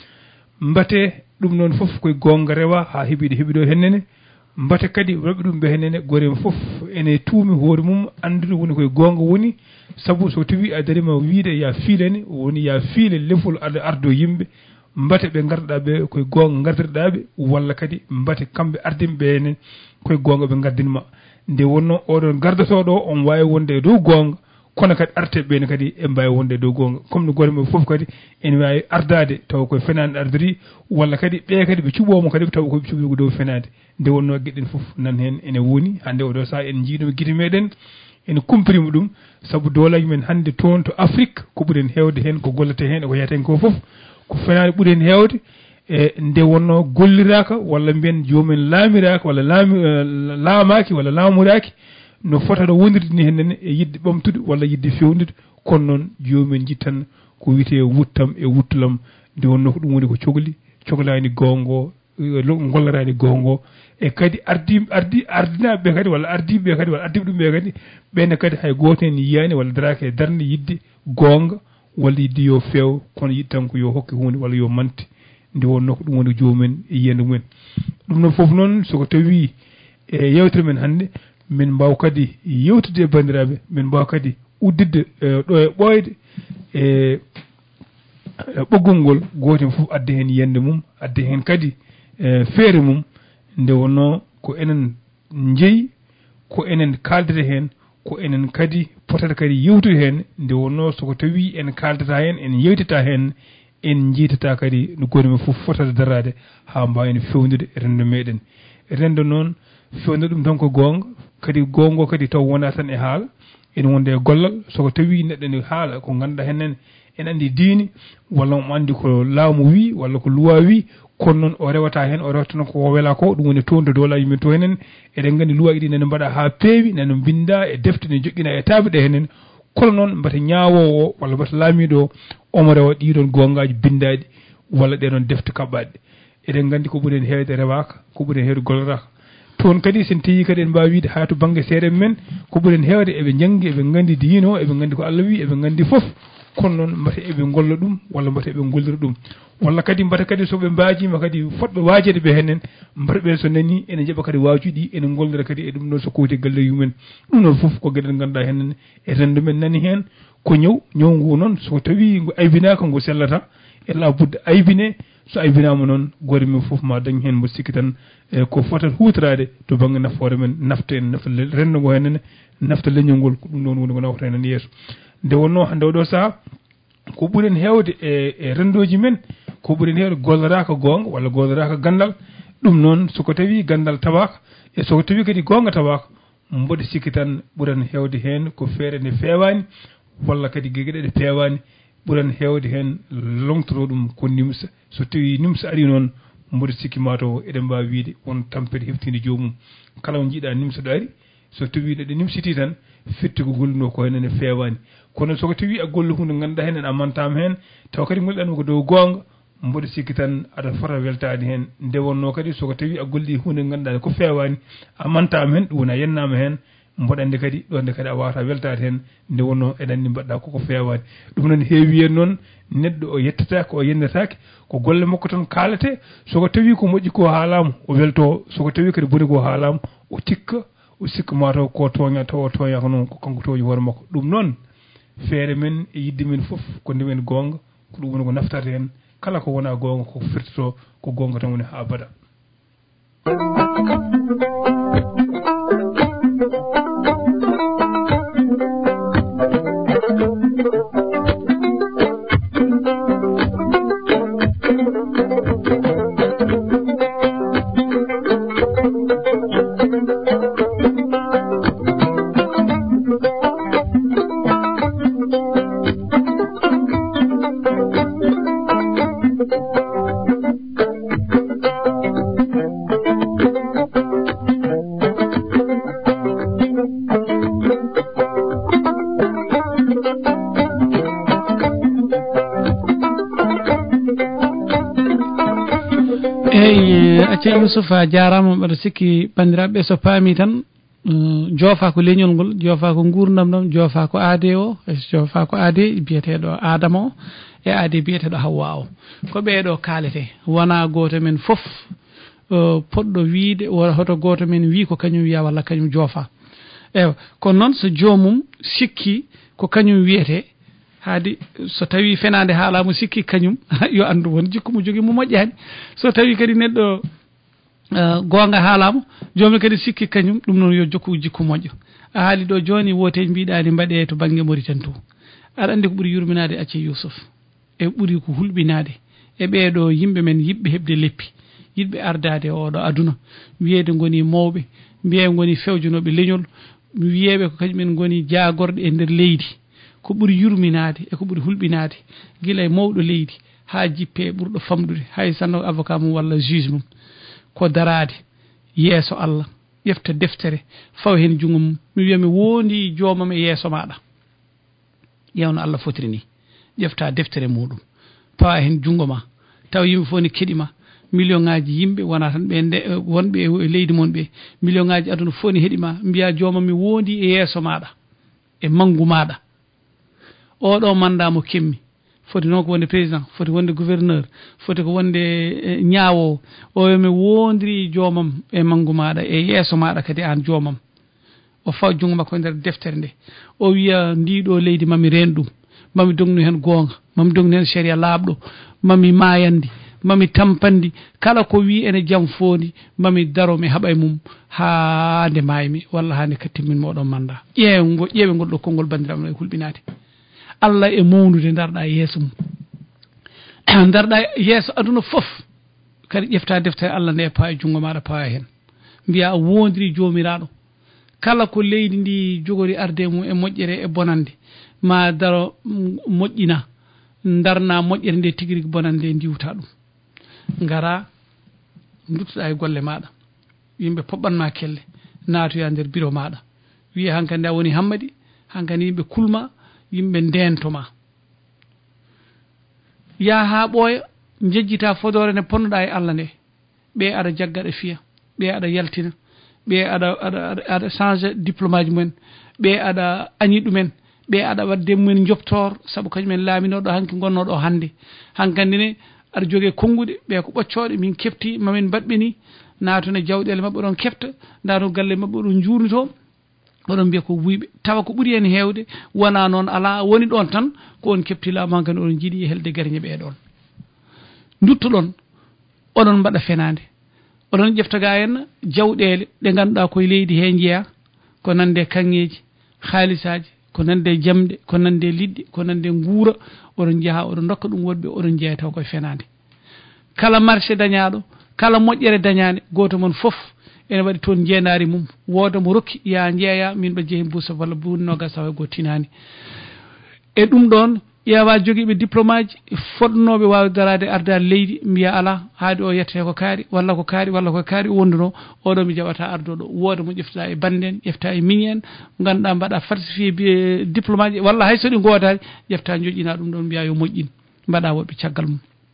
mbate ɗum noon fof koye gonga rewa ha heeɓiɗo heeɓiɗo hennene mbate kadi rewɓe ɗum ɓe hennene gorema fof ene tuumi hoore mum andude woni koye gonga woni saabu so tawi a darima wiide ya fiilene woni ya fiile lefol aɗa ardo yimɓe mbate ɓe gardaɗa ɓe koye gonga gardirɗaɓe walla kadi mbate kamɓe ardinɓe henen koye gonga ɓe gardinma nde wonno oɗon gardotoɗo o on wawi wonde e dow gonga kono kadi arteɓe ɓene kadi e mbawi wonde e dow gonga comme no gorema foof kadi ene wawi ardade taw koye fenade ardiri walla kadi ɓe kadi ɓe cuɓomo kadi taw koye cuɓi ko dow fenade nde wonno gueɗen foof nan hen ene woni hande oɗo saaha en jiiɗum guite meɗen ene kumpirima ɗum saabu dolaji men hande toon to Afrique ko ɓuuren hewde hen ko gollete hen ko yeyeten ko foof ko fenade ɓuuri hen hewde e nde wonno golliraka walla mbiyen jomumen laamiraka walla laamaki walla laamuraki no fotata wondirde ni hennene e yidde ɓamtude walla yidde fewnude kono noon jomumen jittan ko wiyete wuttam e wuttulam nde wonno ko ɗum woni ko cohlani gongo gollorani gongo e kadi ardinaɓeɓe kadi walla ardiɓeɓe kadi walla ardiɓe ɗum ɓe kadi ɓenne kadi hay goto hen yiyani walla daraki e darde yidde gonga walla yidde yo feew kono yidde tan ko yo hokke hunde walla yo mante nde wonno ko ɗum woni jomumen e yiyande mumen ɗum noon foof noon soko tawi e yewtere men hannde min mbaw kadi yewtude e bandiraɓe min mbaw kadi uddidde ɗo e ɓoyde e ɓoggol ngol goto fof adda hen yiyande mum adda hen kadi feere mum nde wonno ko enen jeeyi ko enen kaldata hen ko enen kadi potata kadi yewtude hen nde wonno soko tawi en kaldata hen en yewtita hen en jiitata kadi no gonima fof fotata darade ha mbawen fewnude rendo meɗen rendo noon fewnude ɗum tan ko gonga kadi gongo kadi taw wona tan e haala ene wonde e gollal soko tawi neɗɗo ne haala ko ganduɗa hennen en andi diini walla omo andi ko laamu wi walla ko luwa wi kono noon o rewata hen o rewata ko wela ko ɗum woni toon to dolaji men to henen eɗen gandi luwaji ɗi nene mbaɗa ha peewi nene binda e defte ne joƴƴina e taaɓe ɗe henen kono noon mbata ñaawowo o walla mbata laamiɗo o omo rewa ɗiɗon gongaji bindaɗi walla ɗeɗon defte kaɓɓaɗe eɗen gandi ko ɓuuri hen hewde rewaka ko ɓuuri hen hewde golloraka toon kadi sen tawi kadi en mbawi wiide ha to banggue seeɗen men ko ɓuuri hen hewde eɓe janggi eɓe gandi diino eɓe gandi ko Allah wi eɓe gandi foof kono noon mbata eɓe golla ɗum walla mbata eɓe gollira ɗum walla kadi mbata kadi soɓe mbajima kadi fotɓe wajede ɓe hennen mbata ɓen so nani ene jaɓa kadi wajuɗi ene gollira kadi e ɗum ɗon so kowti galle yumen ɗum ɗon foof ko gueɗel ganduɗa hennen e rendo men nani hen ko ñaw ngu noon so tawi ngu aybinaka ngu sellata e labudde aybine so aybinama noon gore men foof ma dañ hen mbo sikki tan ko fotat hutorade to banggue nafoore men nafta en nafta rendo ngo hennene nafta leñol ngol ko ɗum ɗon woni ko nawata hen yeeso nde wonno hande oɗo saaha ko ɓuuren hewde e rendoji men ko ɓuuren hewde golloraka gonga walla golloraka gandal ɗum noon soko tawi gandal tawaka e soko tawi kadi gonga tawaka mboɗo sikki tan ɓuuran hewde hen ko feere nde fewani walla kadi gueɗe ɗe pewani ɓuuran hewde hen longtoro ɗum ko nimsa so tawi nimsa ari noon mboɗo sikki mataw eɗen mbawi wiide won tampere heftinde jomum kala mo jiiɗa nimsa ɗo ari so tawi ɗo nimsiti tan fitti ko golluno ko henen fewani kono soko tawi a golli hunde ganduɗa henen a mantama hen taw kadi golɗanma ko dow gonga mboɗo sikki tan aɗa fota weltade hen nde wonno kadi soko tawi a golli hunde ganduɗa ko fewani a mantama hen ɗum wona yennama hen mboɗande kadi ɗonde kadi a wawata weltade hen nde wonno eɗen andi mbaɗɗa koko fewani ɗum noon heewi hen noon neɗɗo o yettatake o yennetake ko golle makko tan kalate soko tawi ko moƴƴi ko haalama o welto soko tawi kadi boni ko haalama o sikka mataw ko toña taw o toña ko noon ko kanko toñi hoore makko ɗum noon feere men e yidde men foof ko ndimen gonga ko ɗum woni ko naftata hen kala ko wona gonga ko firtoto ko gonga tan woni ha bada Youssouf a jarama mbaɗa sikki bandiraɓe so paami tan joofa ko leñol ngol joofa ko gurdam ɗam joofa ko aade o joofa ko aade biyeteɗo adama o e aade biyeteɗo hawwa o ko ɓeeɗo kaalete wona goto men foof poɗɗo wiide hoto goto men wi ko kañum wiya walla kañum joofa ewa kono noon so joomum sikki ko kañum wiyete haadi so tawi fenade haalamo sikki kañum yo andu won jikku mo jogui mo moƴƴani so tawi kadi neɗɗo gonga haalama jomum kadi sikki kañum ɗum noon yo jokku jikku moƴƴo a haali ɗo joni wote mbiɗani mbaɗe to banggue Mauritanie to aɗa andi ko ɓuuri yurminade acce Youssouf e ɓuuri ko hulɓinade e ɓeeɗo yimɓe men yiɓɓe heɓde leppi yiɗɓe ardade e oɗo aduna wiyede goni mawɓe mbiye goni fewjanoɓe leñol wiyeɓe ko kañumen goni jagorɗe e nder leydi ko ɓuuri yurminade e ko ɓuuri hulɓinade guila e mawɗo leydi ha jippe ɓurɗo famɗude hay sanno avocat mum walla juge mum ko darade yeeso Allah ƴefta deftere fawa hen jungo mum mi wiya mi wondi joomam e yeeso maɗa ƴewno Allah fotiri ni ƴefta deftere muɗum pawa hen jungo ma taw yimɓe fof ne keɗima million ngaji yimɓe wona tan ɓe wonɓe e leydi mon ɓe million ngaji aduna fof ne heeɗima mbiya joomam mi wondi e yeeso maɗa e manggu maɗa oɗo manda mo kemmi foti noon ko wonde président foti wonde gouverneur foti ko wonde ñaawowo o yomi wondiri joomam e manggu maɗa e yeeso maɗa kadi an joomam o faw jungo makko e nder deftere nde o wiya ndiɗo leydi mami ren ɗum mami dognu hen gonga mami dognu hen sharia laaɓɗo mami mayandi mami tampandi kala ko wi ene jaam fondi mami daro mi haɓa e mum ha nde maymi walla ha nde kattimmin moɗon manda ƴeewe ngol ɗo konngol bandiraɓe e hulɓinade Allah e mawnude darɗa yeeso mum darɗa yeeso aduna foof kadi ƴefta deftere Allah nde pawa e jungo maɗa pawa hen mbiya a wondiri jomiraɗo kala ko leydi ndi jogori arde mum e moƴƴere e bonande ma daro moƴƴina darna moƴƴere nde tigui rigui bonande nde diwta ɗum gara duttoɗa e golle maɗa yimɓe poɓɓanma kelle natoya nder bureau maɗa wiya hankkandi a woni hammadi hankkandi yimɓe kulma yimɓe ndentoma ya ha ɓooya jejjita fodore nde ponnoɗa e Allah nde ɓe aɗa jaggaɗa fiya ɓe aɗa yaltina ɓe aɗa change diplôme aji mumen ɓe aɗa añi ɗumen ɓe aɗa wadde mumen joptor saabu kañumen laaminoɗo hanki gonnoɗo hande hankkandi ne aɗa joogue konnguɗe ɓe ko ɓoccoɗe min kefti mamin mbaɗɓeni natone jawɗele mabɓe ɗon kefta dato galle mabɓe ɗon jurnito oɗon mbiya ko wuyɓe tawa ko ɓuuri hen hewde wona noon ala woni ɗon tan ko on kefti laamu hankkadi oɗon jiiɗi helde gariñe ɓeɗon duttoɗon oɗon mbaɗa fenade oɗon ƴefta ga henna jawɗele ɗe ganduɗa koye leydi he jeeya ko nande kanŋeji haalisaji ko nande jamde ko nande liɗɗi ko nande guura oɗon jaaha oɗon dokka ɗum woɗɓe oɗon jeeya taw koye fenade kala marché dañaɗo kala moƴƴere dañade goto moon foof ene waɗi toon jeenari mum wooda mo rokki ya jeeya min ɓe jeehi buusa walla bunnoga sawa go tinani e ɗum ɗon ƴeewa joguiɓe diplôme aji fodnoɓe wawi darade ardade leydi mbiya ala haade o yette ko kaari walla ko kaari walla ko kaari wonduno oɗo mi jaɓata ardoɗo wooda mo ƴefta e bande en ƴefta e miñi en ganduɗa mbaɗa falsifié diplôme aji walla hay so ɗi godani ƴefta joƴƴina ɗum ɗon mbiya yo moƴƴin mbaɗa woɓɓe caggal mum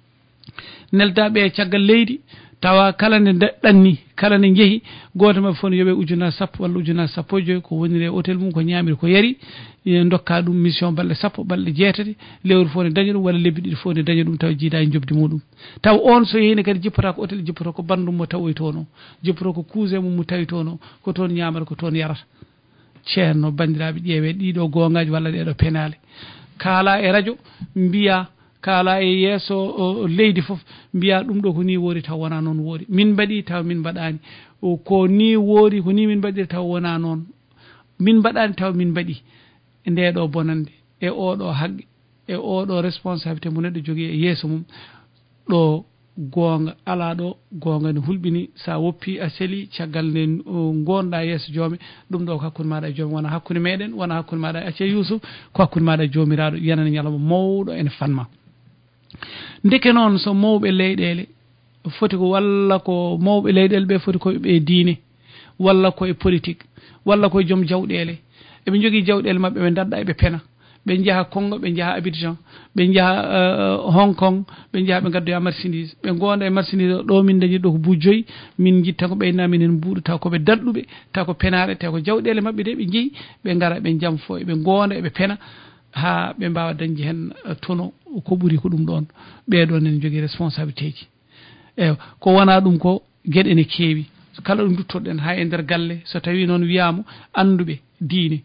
neldaɓe e caggal leydi tawa kala nde ɗanni kala nde jeehi goto mabɓe fof ne yooɓe ujunnaje 10 walla ujunnaje 15 ko woniri e hôtel mum ko ñamiri ko yari dokka ɗum mission balɗe 10 balɗe 6 lewru fof ne daña ɗum walla lebbi ɗiɗi fof ne daña ɗum taw jiida e jobdi muɗum taw on so yehine kadi jippata ko hôtel jippoto ko bandum mo tawoy toon o jippoto ko cousin mum mo tawi toon o ko toon ñamata ko toon yarata ceerno bandiraɓe ƴeewe ɗiɗo gongaji walla ɗeɗo penale kaala e radio mbiya kala e yesso leydi foof mbiya ɗum ɗo ko ni woori taw wona noon woori min mbaɗi taw min mbaɗani ko ni woori ko ni min mbaɗiri taw wona noon min mbaɗani taw min mbaɗi nde ɗo bonande e oɗo haqqe e oɗo responsabilité mo neɗɗo jogui e yeeso mum ɗo gonga ala ɗo gonga ne hulɓini sa woppi a seeli caggal nde gonɗa yeeso joome ɗum ɗo ko hakkude maɗa e joome wona hakkude meɗen wona hakkude maɗa e acce Yousouf ko hakkude maɗa e jomiraɗo yanane ñalawma mawɗo ene fanma ndeke noon so mawɓe leyɗele foti ko walla ko mawɓe leyɗele ɓe foti koye ɓe diine walla koye politique walla koye joom jawɗele eɓe jogui jawɗele mabɓe ɓe dadɗa eɓe pena ɓe jaaha Congo ɓe jaaha Abidjan ɓe jaaha Hong Kong ɓe jaaha ɓe gaddoya marchandise ɓe gonda e marchandise o ɗo min dañi ɗo ko buuɗi 5 min jitta ko ɓeyna minen buuɗo taw koɓe dadɗuɓe taw ko penaɗe taw ko jawɗele mabɓe de ɓe jeeyi ɓe gara ɓe jaam fo eɓe gonda eɓe pena ha ɓe mbawa dañde hen tono ko ɓuuri ko ɗum ɗon ɓeɗon ene jogui responsabilité ji eyi ko wona ɗum ko gueɗe ne keewi kala ɗo duttoɗen ha e nder galle so tawi noon wiyama anduɓe diine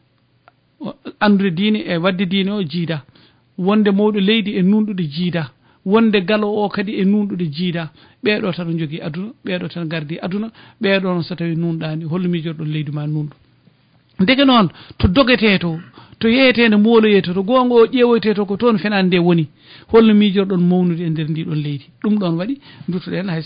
andude diine e wadde diine o jiida wonde mawɗo leydi e nunɗude jiida wonde galo o kadi e nunɗude jiida ɓeɗo tan jogui aduna ɓeɗo tan gardi aduna ɓeɗon so tawi nunɗani holno mijorɗon leydi ma nunɗu ndeke noon to dogete to yeyete nde moloye to gonga o ƴeewoyte to ko toon fenande nde woni holno mijorɗon mawnude e nder ndiɗon leydi ɗum ɗon waɗi duttoɗen hay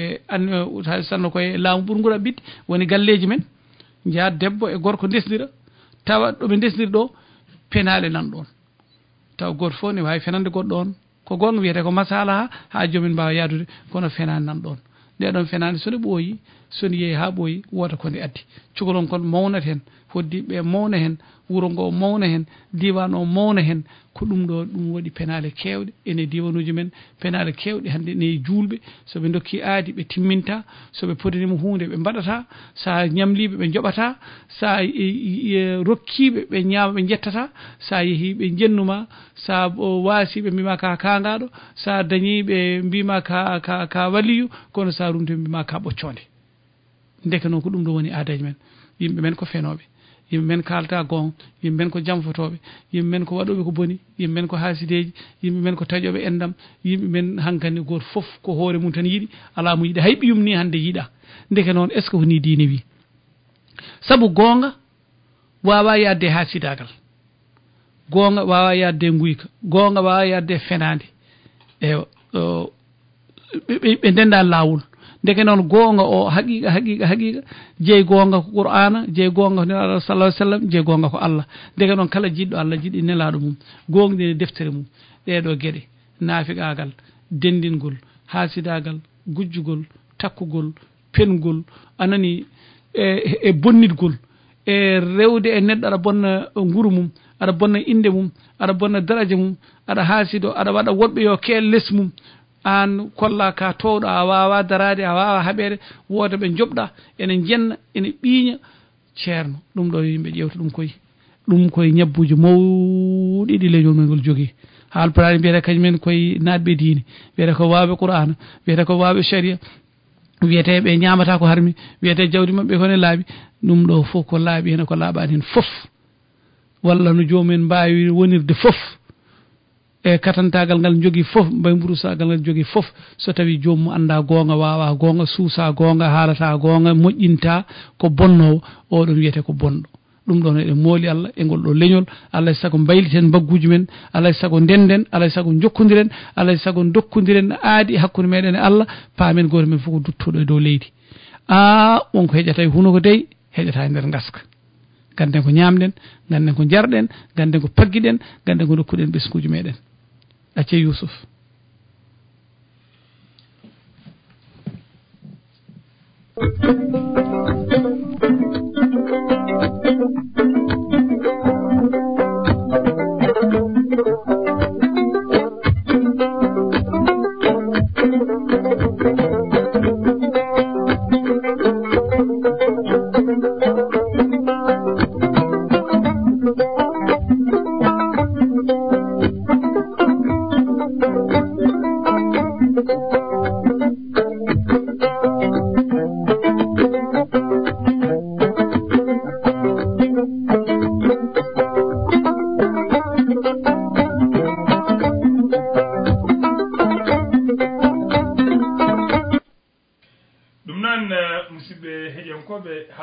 sanno koye laamu ɓurgu raɓɓitte woni galleji men jaa debbo e gorko ndesdira tawa ɗoɓe ndesdiri ɗo penale nan ɗon taw goto fof ne wawi fenande goɗɗo on ko gonga wiyete ko masalaha ha jomin mbawa yadude kono fenani nan ɗon ndeɗon fenade sone ɓooyi sone yeehi ha ɓooyi woda konde addi cukalon kon mawnat hen hoddiɓe mawna hen wuuro ngo mawna hen diwan o mawna hen ko ɗum ɗo ɗum waɗi penale kewɗe ene diwanuji men penale kewɗe hande ne julɓe soɓe dokki aadi ɓe timminta soɓe podanima hunde ɓe mbaɗata sa ñamliɓe ɓe joɓata sa rokkiɓe ɓe ñaama ɓe jettata sa yeehi ɓe jennuma sa waasi ɓe mbima ka kangaɗo sa dañi ɓe mbima ka waliyu kono sa rumde mbima ka ɓocconde ndeke noon ko ɗum ɗo woni aadaji men yimɓe men ko fenoɓe yimɓe men kalta gon yimɓe men ko jamfotoɓe yimɓe men ko waɗoɓe ko boni yimɓe men ko hasideji yimɓe men ko taƴoɓe endam yimɓe men hankkandi goto foof ko hoore mum tan yiiɗi ala mo yiiɗa hay ɓiyum ni hande yiiɗa ndeke noon est ce que ko ni diine wi saabu gonga wawa yadde hasidagal gonga wawa yadde guyka gonga wawa yadde fenade ɓe ndenda lawol ndeke noon gonga o haqiqa jeey gonga ko qur'ana jeey gonga ko nelaɗo sallallahu alaihi wasallam jeey gonga ko Allah ndeke noon kala jiɗɗo Allah jiɗi nelaɗo mum gongdine deftere mum ɗeɗo gueɗe naafiqagal dendingol hasidagal gujjugol takkugol pengol anani e bonnidgol e rewde e neɗɗo aɗa bonna guuru mum aɗa bonna inde mum aɗa bonna daraja mum aɗa haasido aɗa waɗa woɗɓe yo keel less mum an kolla ka towɗo a wawa darade a wawa haɓede wooda ɓe jobɗa ene jenna ene ɓiiña ceerno ɗum ɗo yimɓe ƴewta ɗum koye ñabbuji mawɗi ɗi leñol ngol jogui haalpulaar mbiyete kañumen koye natɓe diine wiyete ko wawɓe qur'ana wiyete ko wawɓe sharia wiyete ɓe ñamata ko harmi wiyete jawdi mabɓe kone laaɓi ɗum ɗo foof ko laaɓi hen ko laaɓani hen foof walla no jomumen mbawi wonirde foof e katantagal ngal jogui foof mbay mburusagal ngal jogui foof so tawi jomum anda gonga wawa gonga suusa gonga haalata gonga moƴƴinta ko bonnowo oɗon wiyete ko bonɗo ɗum ɗon eɗen mooli Allah e ngol ɗo leñol Allah sago bayliten bagguji men Allah sago ndenden Allah sago jokkodiren Allah sago dokkodiren aadi hakkude meɗen e Allah paamen goto men fof ko duttoɗo e dow leydi wonko heƴata e huno ko dey heƴata e nder gaska ganden ko ñamɗen ganden ko jarɗen ganden ko pagguiɗen ganden ko dokkuɗen ɓesguji meɗen acce Yousouf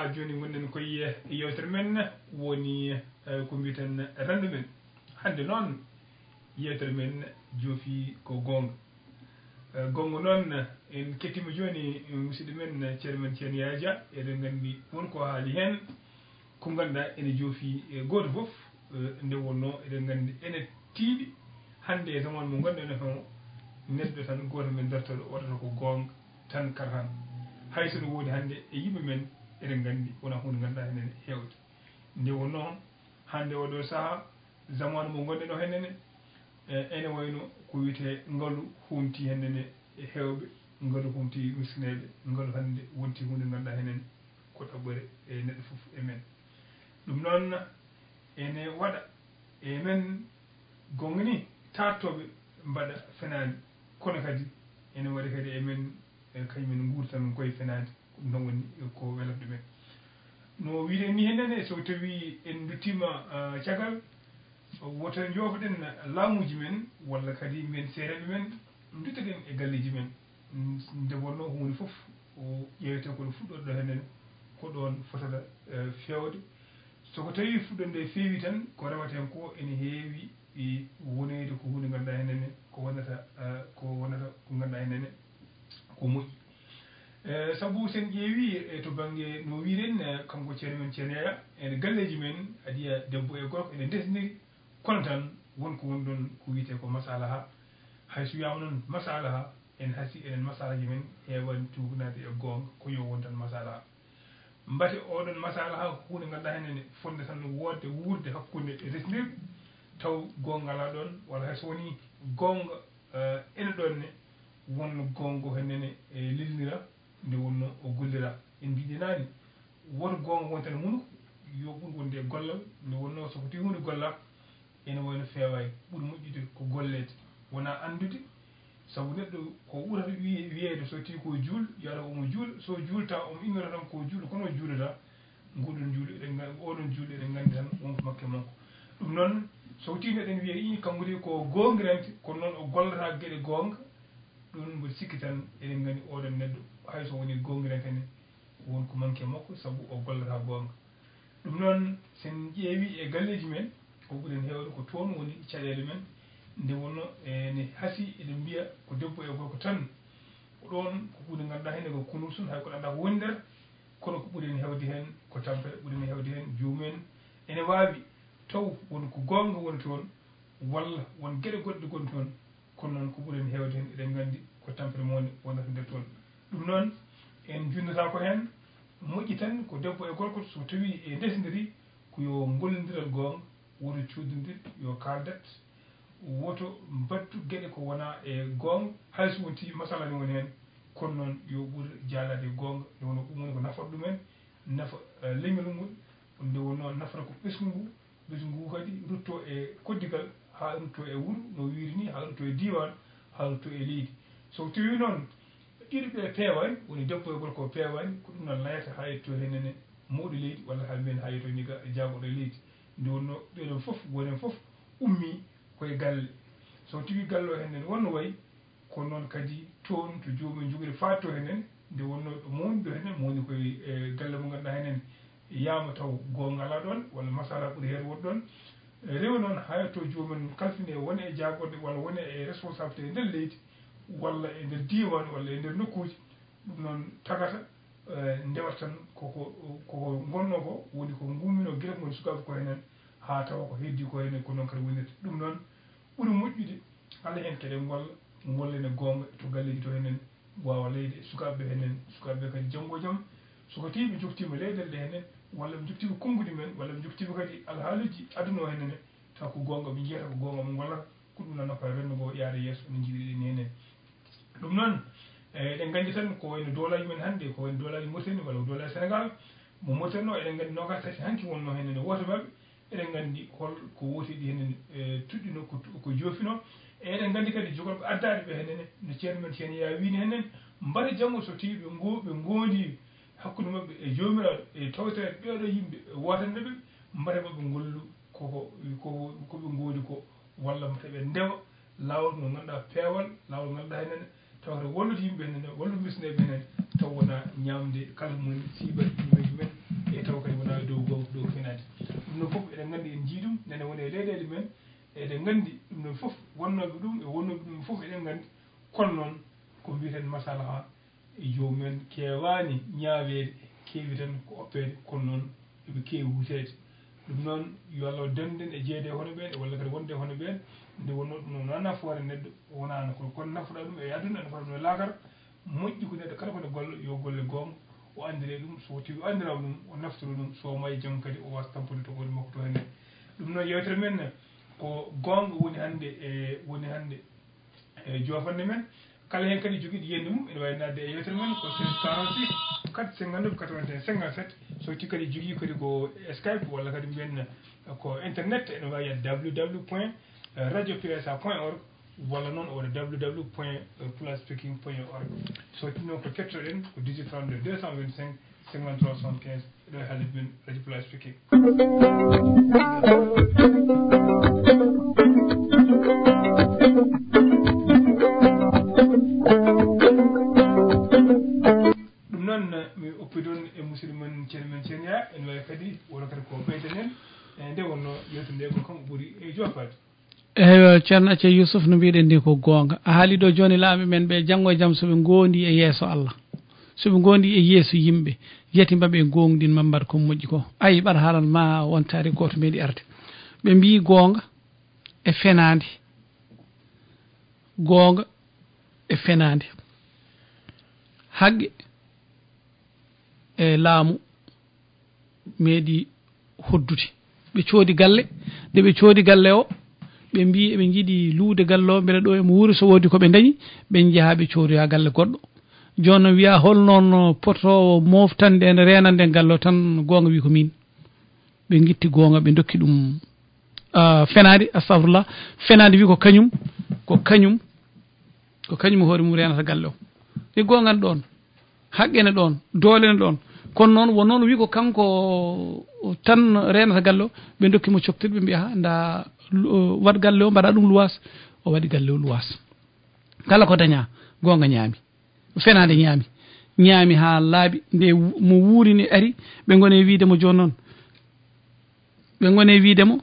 ha joni gonɗen koye yewtere men woni ko mbiten rende men hande noon yewtere men joofi ko gonga gonga noon en kettima joni musidɗo men ceerno men ceerno Yaya Dia eɗen gandi wonko haali hen ko ganduɗa ene joofi goto foof nde wonno eɗen gandi ene tiiɗi hande e zaman mo gonɗen o neɗɗo tan goto men dartoɗo waɗata ko gonga tan karhan hay sono wodi hande e yimɓe men eɗen gandi wona hunde ganduɗa henen hewde nde wonno hande oɗo saaha zaman mo gonɗen o henene ene wayno ko wiyete ngaalu humti hennene e hewɓe ngaalu humti miskineɓe ngaalu hande wonti hunde ganduɗa henen ko ɗaɓɓere e neɗɗo foof e men ɗum noon ene waɗa e men gonga ni tattoɓe mbaɗa fenade kono kadi ene waɗi kadi e men kañumen guurtan koye fenade ɗum ɗon woni ko welata ɗumen no wiɗen ni hennene so tawi en duttima caggal woto joofoɗen laamuji men walla kadi min seereɓe men duttoɗen e galleji men nde wonno hunde foof o ƴewete koɗo fuɗɗorɗo henen ko ɗon fotata fewde soko tawi fuɗɗorde feewi tan ko rewata hen ko ene heewi wonede ko hunde ganduɗa henene ko wonata ko ganduɗa henene ko moƴƴi saabu sen ƴeewi to banggue no wiren kanko ceerno men ceerno Yaya ene galleji men aɗiya debbo e gorko ene ndesdiri kono tan wonko woni ɗon ko wiyete ko masalaha hayso wiyama noon masalaha en haasi enen masalaji men hewani tubnade e gonga ko yo won tan masalaha mbate oɗon masalaha hunde ganduɗa henene fonde tan wodde wurde hakkude resndirɓe taw gonga ala ɗon walla hayso woni gonga ene ɗonne wonno gonga o hennene e lilnira nde wonno o gollira en mbiɗi nani woto gonga won tan hunuko yo ɓuur wonde e gollal nde wonno soko tawi hunde golla ene wayno fewani ɓuuri moƴƴude ko gollede wona andude saabu neɗɗo ko ɓurata wiyede so tawi ko juul yo ara omo juula so juulta omo innora tan ko juulo kono juulata nguɗon juulo eɗen oɗon juulo eɗen gandi tan wonko makke makko ɗum noon so tawi eɗen wiya i kanko de ko gongirante kono noon o gollata gueɗe gonga ɗum mboɗo sikki tan eɗen gandi oɗon neɗɗo hayso woni gongirante ne wonko manque makko saabu o gollata gonga ɗum noon sen ƴeewi e galleji men ko ɓuuren hewde ko toon woni caɗele men nde wonno ene haasi eɗen mbiya ko debbo e gorko tan ko ɗon ko hunde ganduɗa henne ko kunusun hay ko anda ko woni nder kono ko ɓuuren hewde hen ko tampere ɓuuren hewde hen jomumen ene wawi taw woni ko gonga woni toon walla won gueɗe goɗɗe goni toon kono noon ko ɓuuren hewde hen eɗen gandi ko tampere mawde wonata nder toon ɗum noon en jundata ko hen moƴƴi tan ko debbo e gorko so tawi e ndesdiri ko yo gollodiral gonga woto cuddidir yo kaldat woto mbattu gueɗe ko wona e gonga hayso wonti masala ne woni hen kono noon yo ɓuur jaalade e gonga nde wonno ɗum woni ko nafata ɗumen nafa leñol ngol nde wonno nafata ko ɓesgu ngu ɓesgu ngu kadi rutto e koddigal ha rutto e wuuro no wiiri ni ha rutto e diwan ha rutto e leydi so tawi noon ɗiɗo ɓe pewani woni debbo e gorko o pewani ko ɗum noon layata ha yetto henene mawɗo leydi walla ha mbiyen ha yetto niga jagoɗo e leydi nde wonno ɓeɗon foof gonen foof ummi koye galle so tawi galle o henne wonno wayi kono noon kadi toon to jomum jogori faade to henen nde wonno ɗo mawniɗo henen mawni koye galle mo ganduɗa henen yama taw gonga ala ɗon walla masala ɓuuri hen won ɗon rewi noon ha yetto jomum kalfine woni e jagorde walla woni e responsabilité e nder leydi walla e nder diwan walla e nder nokkuji ɗum noon tagata ndewata tan koko gonno ko woni ko gummino guila ko woni sukaɓe ko henen ha tawa ko heddi ko henen ko noon kadi wonirta ɗum noon ɓuuri moƴƴude kala hen keɗen golla gollene gonga to galleji to henen wawa leyde sukaɓeɓe henen sukaɓeɓe kadi janggo e jaam soko tawi ɓe joktima leyɗele ɗe henen walla ɓe joktima konngudi men walla ɓe joktima kadi alhaaliji aduna o hennene taw ko gonga ɓe jiyata ko gonga ɓe gollata ko ɗum noon ko rendogo yaade yesso no jiiɗiɗen ni henen ɗum noon eɗen gandi tan ko wayno doolaji men hannde ko wayno doolaji Mauritanie walla ko doolaji Sénégal mo Mauritanie o eɗen gandi nogas tati hanki wonno hennene woto mabɓe eɗen gandi holko wotiɗi henen tuɗɗino ko joofino e eɗen gandi kadi jogorɓe addade ɓe hennene no ceerno men ceerno Yaya wini hennen mbare janggo so tawi ɓe gondi hakkude mabɓe e jomiraɗo e tawtere ɓeɗo yimɓe wotandeɓe mbare mabɓe gollu koɓe goodi ko walla heeɓe ndewa lawol ngo ganduɗa peewal lawol ganduɗa hennene tawata wallude yimɓe hennene wallude misneɓe henen taw wona ñamde kala moni siɓat yimɓeji men taw kadi wona dow gonga dow fenade ɗum ɗon fof eɗen nganndi en jii ɗum nene woni e leyɗele men eɗen nganndi ɗum ɗon fof wonnoɓe ɗum e wonnoɓe ɗum fof eɗen nganndi kono noon ko mbiyeten masalaha e jomumen kewani ñaawede keewi tan ko oppede kono noon eɓe keewi hutede ɗum noon yo Allah denden e jeeyde hono ɓen walla kadi wonde hono ɓen nde wonno ɗum noon wona nafoore neɗɗo wonano kono nafoɗa ɗum e aduna nafoɗa ɗum e laakara moƴƴi ko neɗɗo kala kone golla yo golle gonga o andire ɗum so tawi o andirama ɗum o naftoro ɗum so maayi janggo kadi o wasa tampude to hoore makko to henne ɗum noon yewtere men ko gonga woni hannde e jofande men kala hen kadi joguiɗo yiyande mum ene wawi nadde e yewtere men ko 46 459 81 57 so tii kadi jogui kadi ko Skype walla kadi mbiyen ko internet ene wawi www radio psa .org walla noon o waɗa www.plaspeaking.org so tii noon ko kettoɗen ko 18 32 225 53 75 ɗo e haalirde men radio Place Speaking ɗum noon mi oppiɗon e musidɗo men ceerno men ceerniya ene wawi kadi wona kadi ko ɓeyden en nde wonno yewtere nde ko kanko ɓuuri e jofade eyo ceerno acce Youssouf no mbiɗen ni ko gonga a haali ɗo joni laaɓe men ɓe janggo e jaam soɓe gondi e yeeso Allah soɓe gondi e yeeso yimɓe yeti mbaɓe gongɗin mambat ko moƴƴi ko ayi ɓaɗa haalan ma wontari goto meeɗi arde ɓe mbi gonga e fenade gonga e fenade haqqe e laamu meeɗi hoddude ɓe coodi galle nde ɓe coodi galle o ɓe mbi eɓe jiiɗi luude galle o beele ɗo emo wuuri so woodi koɓe dañi ɓen jaaha ɓe coodaya galle goɗɗo joni noon wiya hol noon poto moftande en renande en galle o tan gonga wi ko min ɓe guitti gonga ɓe dokki ɗum fenade astahfirullah fenade wi ko kañum hoore mum renata galle o e gongan ɗon haqqene ɗon doolene ɗon kono noon won noon wi ko kanko tan renata galle o ɓe dokkimo coktirɗe ɓe mbiya ha nda wat galle o mbaɗa ɗum luwas o waɗi galle o luwas kala ko daña gonga ñaami fenade ñaami ha laaɓi nde mo wuurini ari ɓe gone wiidemo joni noon ɓe gone wiidemo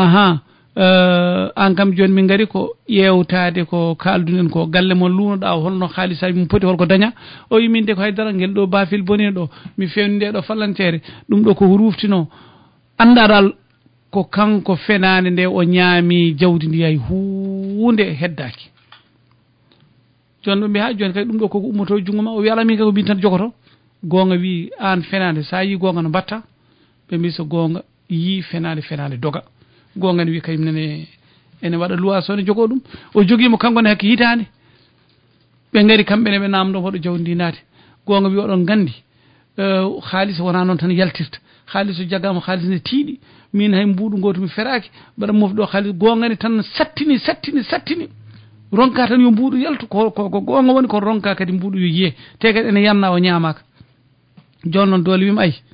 an kam joni min gari ko ƴewtade ko kaldunen ko galle mon luunoɗa holno haalisaji mum poti holko daña o yiminde ko haydara guel ɗo bafil boni ɗo mi fewni nde ɗo fallantere ɗum ɗo ko ruftino anda dal ko kanko fenade nde o ñaami jawdi ndi hay hunde heddaki joni ɗo mbi ha joni kadi ɗum ɗo koko ummoto jungo ma o wi ala min kay ko min tan jogoto gonga wi an fenade sa yi gonga no mbatta ɓe mbi so gonga yi fenade doga gonga ne wi kayum nene ene waɗa luwas o ne jogo ɗum o joguimo kanko ne hakke hitande ɓe gaari kamɓene ɓe namdo hoɗo jawdi ndi naate gonga wi oɗon gandi haalis wona noon tan yaltirta haalis o jagama haalis ne tiiɗi min hay mbuɗu goto mi feraki mbaɗa mofɗo haalis gongani tan sattini ronka tan yo mbuɗu yaltu ko gonga woni ko ronka kadi mbuɗu yo yiye te kadi ene yanna o ñamaka joni noon doole wima ayi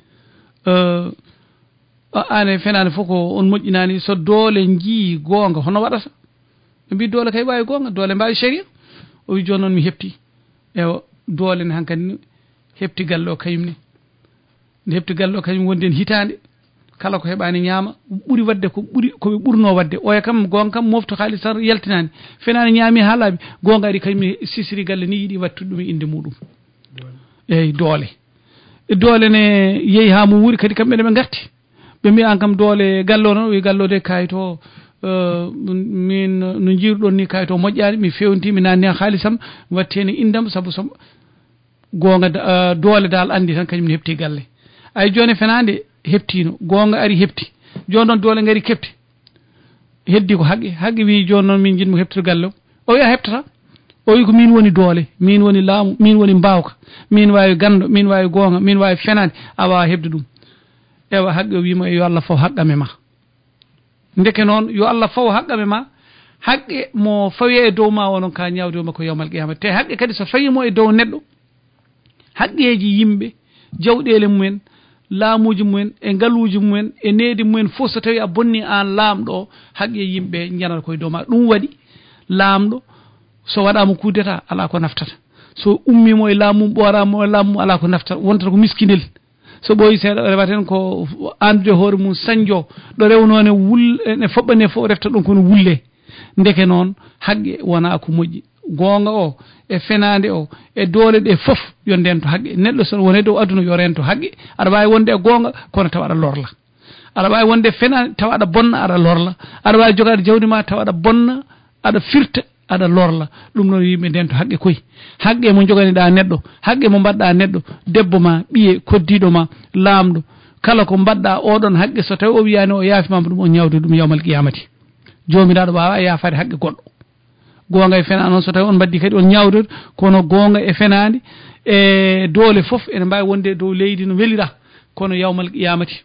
ane fenade fof ko on moƴƴinani so doole jii gonga hono waɗata ɓe mbi doole kay wawi gonga doole mbawi sharia o wi joni noon mi hepti ewa doole ne hankkadi hepti galle o kañumne nde hepti galle o kañum wondi en hitande kala ko heɓani ñaama ɓuuri wadde koɓe ɓurno wadde oya kam gonga kam mofto haalis tan yaltinani fenani ñaami ha laaɓi gonga ari kañum sisiri galle ni yiiɗi wattude ɗum e inde muɗum eyyi doole ne yeehi ha mo wuuri kadi kamɓene ɓe garti ɓe mbi an kam doole galle o noon wi galle o de kayito min no jiruɗon ni kayito moƴƴani mi fewnti mi nanni hen haalisam mi watti hen indam saabu so gonga doole dal andi tan kañum ne hepti galle ay joni fenade heptino gonga ari hepti joni noon doole gari kepti heddi ko haqqe wi joni noon min jinmo heptude galle o wi a heptata o wi ko min woni doole min woni laamu min woni mbawka min wawi gando min wawi gonga min wawi fenade a wawa hebde ɗum ewa haqqe o wima yo Allah faw haqqame ma ndeke noon yo Allah faw haqqame ma haqqe mo fawi e dow ma wonon ka ñawde o makko yawmal qiyamah te haqqe kadi so fawimo e dow neɗɗo haqqeji yimɓe jawɗele mumen laamuji mumen e ngaluji mumen e needi mumen fof so tawi a bonni an laamɗo haqqe yimɓe janata koye dow ma ɗum waɗi laamɗo so waɗama coup d'état ala ko naftata so ummimo e laamum ɓoramo e laamum ala ko naftata wontata ko miskinel so ɓooyi seeɗa rewaten ko andude hoore mum sañjo ɗo rewnone ne foɓɓane fof refta ɗum kono wulle ndeke noon haqqe wona ko moƴƴi goonga o e fenade o e doole ɗe fof yo ndento haqqe neɗɗo so wone dow aduna yo rento haqqe aɗa wawi wonde e goonga kono tawa aɗa lorla aɗa wawi wonde e fenade tawa aɗa bonna aɗa lorla aɗa wawi jogade jawdi ma tawa aɗa bonna aɗa firta aɗa lorla ɗum noon yimɓe ndento haqqe koye haqqe mo joganiɗa neɗɗo haqqe mo mbaɗɗa neɗɗo debbo ma ɓiye koddiɗo ma lamɗo kala ko mbaɗɗa oɗon haqqe so tawi o wiyani o yaafimama ɗum o ñawde ɗum yawmal qiyamati jomiraɗo wawa yaafade haqqe goɗɗo gonga e fena noon so tawi on mbaddi kadi on ñawdoto kono gonga e fenade e doole foof ene mbawi wonde dow leydi no welira kono yawmal qiyamati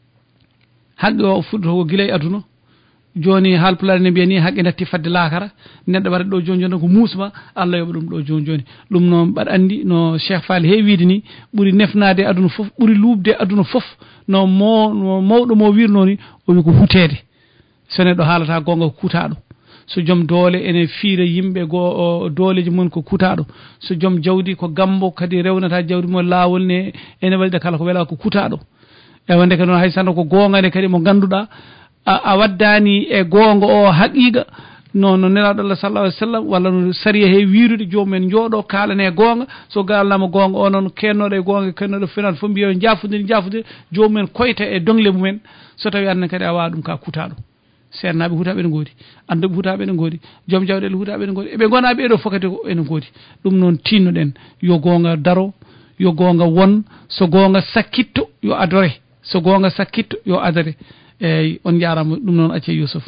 haqqe o fuɗɗoto ko guila e aduna joni haalpulaar ne mbiyani haqqe datti fadde laakara neɗɗo waɗa ɗo joni joni ko muusma Allah yoɓa ɗum ɗo joni joni ɗum noon mbaɗa andi no Cheikh Fall heewi wiide ni ɓuuri nefnade aduna foof ɓuuri luubde aduna foof no mawɗo mo wirno ni o wi ko hutede so neɗɗo haalata gonga ko kutaɗo so joom doole ene fiira yimɓe go dooleji mum ko kutaɗo so joom jawdi ko gambo kadi rewnata jawdi mo laawol ne ene waɗida kala ko weela ko kutaɗo e wonde ke noon hay sanno ko gongane kadi mo ganduɗa a waddani e gonga o haqiqa no nelaɗo Allah sallallahu alaihi wasallam walla no sariya he wirude jomumen jooɗo kalane gonga so galnama gonga o noon kennoɗo e gonga kennoɗo final fo mbiyo jafodiri jomumen koyta e dongle mumen so tawi anne kadi a wawa ɗum ka kutaɗo sernaɓe hutaɓe ene goodi anduɓe hutaɓe ene goodi joom jawɗele hutaɓe ene goodi eɓe gona ɓeɗo fof kadi ene goodi ɗum noon tinnoɗen yo gonga daro yo gonga won so gonga sakkitto yo adore so gonga sakkitto yo adore eyyi on jarama ɗum noon acce Yousouf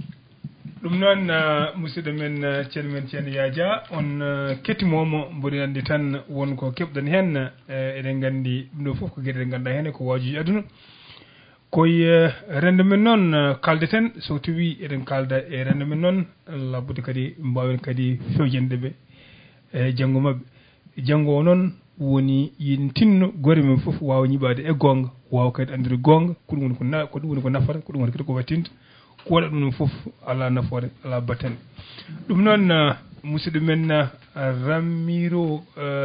ɗum noon musidɗo men ceerno men ceerno Yadia on kettimomo mboɗi andi tan wonko keɓɗen hen eɗen gandi ɗum ɗo foof ko gueɗe ɗe ganduɗa hen ko wajuji aduna koye rende men noon kaldeten so tawi eɗen kalda e rende men noon labbude kadi mbawen kadi fewjande ɓe e janggo mabɓe janggo o noon woni yin tinno gore men foof wawa ñiɓade e gonga wawa kadi andude gonga ko ɗum woni ko nafata ko ɗum woni kadi ko wattinta ko waɗa ɗum foof ala nafoore ala batten ɗum noon musidɗo men Ramiro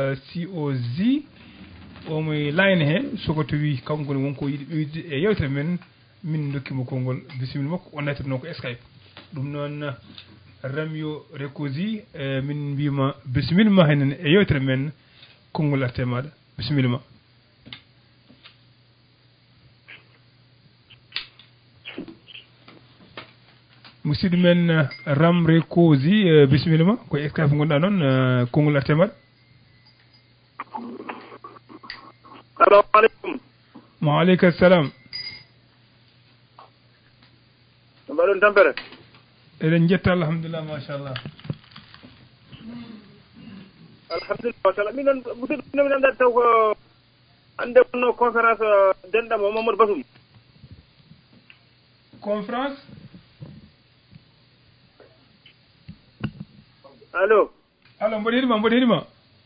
COZ omo line he soko tawi kanko ne wonko yiiɗi ɓeydude e yewtere men min dokkimo konngol bisimilla makko o nattirno ko Skype ɗum noon Ramio Rekosi min mbima bisimilla ma henen e yewtere men konngol arte maɗa bisimilla ma musidɗo men Ram Rekosi bisimilla ma ko Skype gonɗa noon konngol arte maɗa assalamu aleykum wa aleykum salam no mbaɗon tampere eɗen jetta alhamdulillah machallah alhamdulillah machallah min noon musidɗo min andade taw ko hande wonno conférence denɗam o Mamadou Bassoum conférence allo mboɗo heeɗima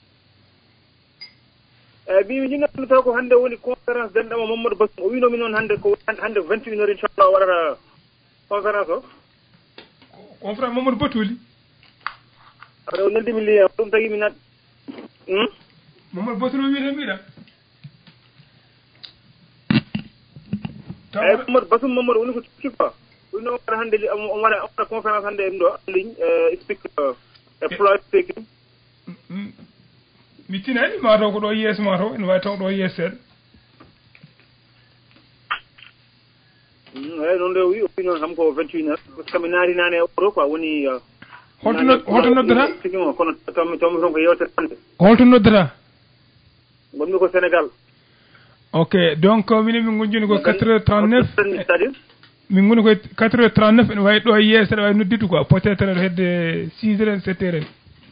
eyyi mi jinno taw ko hande woni conférence denɗam o Mamadou Bassoum o winomi noon hande ko hande 21 heures inchallah o waɗata conférence o conférence Mamadou Batuli aɗa o neldimi liya ɗum tagui mi nat Mamadou Batuli o wiyete mbiɗa eyyi Mamadou Bassoum Mamadou woni ko cikki quoi wino waɗa hande on waɗa conférence hande ɗum ɗo en ligne speak employee speaking mi tinani mataw ko ɗo yeeso mataw ene wawi taw ɗo yeeso seeɗa eyyi noon de o wi noon kam ko 21 heures par ce que mi naati nane e oto quoi woni holto noddata sikimo kono tomi toon ko yewtere hande holto noddata gonmi ko Sénégal ok donc minen min gonjoni ko 4h39 min goni ko 4h39 ene wawi ɗo yeeso ene wawi nodditu quoi peut être aɗa hedde 6h 7h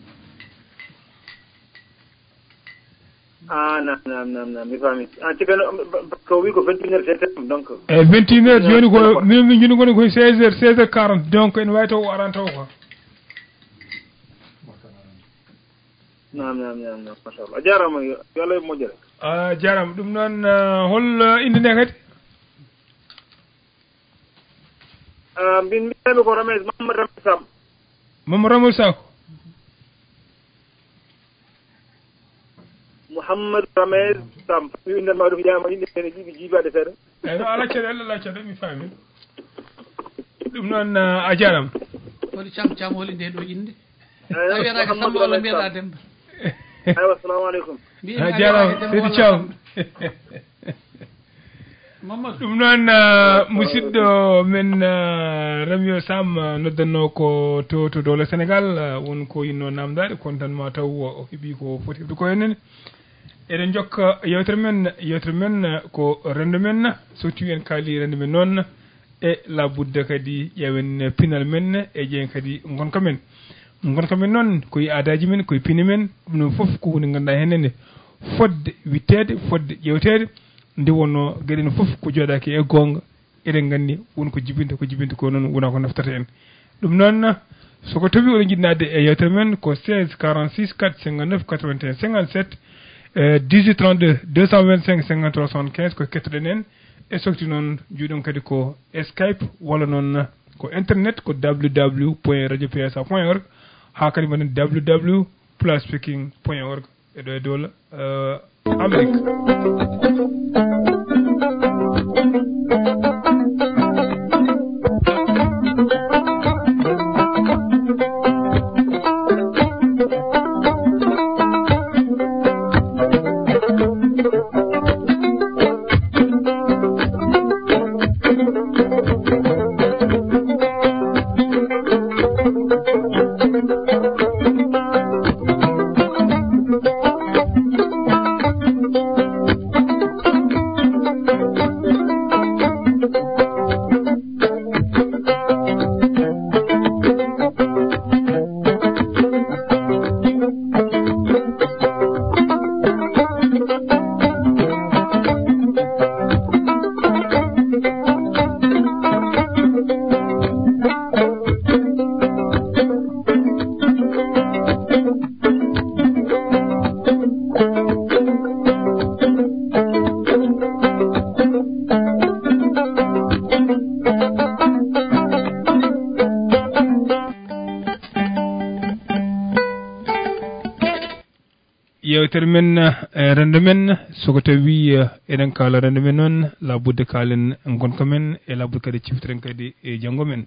nam mi faami cikano ko wi ko 21 heures donc 21 heures joni ko min joni goni ko 16h40 donc ene wawi taw o aran taw quoi nam machallah a jarama yo Allah yo moƴƴere a jarama ɗum noon hol inde nde kadi min mbiyami ko Rames Mamadou Ramadou Sako Muhammad Ramed Sam inde ma ɗum ƴama inde ene jiiɓi jiibade seeɗa eyyi no ala caɗele mi faami ɗum noon a jarama holi cam holi nde ɗo inde a wiyatake Samba walla mbiyeɗa Demba aywa assalamu aleykum a jarama seydi Thiaw Mamadou ɗum noon musidɗo men Ramio Sam noddanno ko to dole Sénégal won ko yinno namdade kono tan ma taw o heeɓi ko foti hebde ko hennene eɗen jokka yewtere men ko rendo men so tawi en kaali rendo men noon e labudde kadi ƴeewen pinal men e ƴeewen kadi gonka men noon koye aadaji men koye pine men ɗum ɗon foof ko hunde ganduɗa hennene fodde wittede fodde ƴewtede nde wonno gueɗen foof ko jooɗaki e gonga eɗen gandi wonko jibinta ko noon wona ko naftata en ɗum noon soko tawi oɗon jiɗnade e yewtere men ko 16 46 459 81 57 18 32 225 53 75 ko kettoɗen en e sokti noon juuɗon kadi ko Skype walla noon ko internet ko www.radiopsa.org ha kadi mbaɗen www.plaspeaking.org eɗo e dowla Amérique yewtere men rendo men soko tawi eɗen kala rendo men noon labudde kalen gonka men e labudde kadi ciftiren kadi e janggo men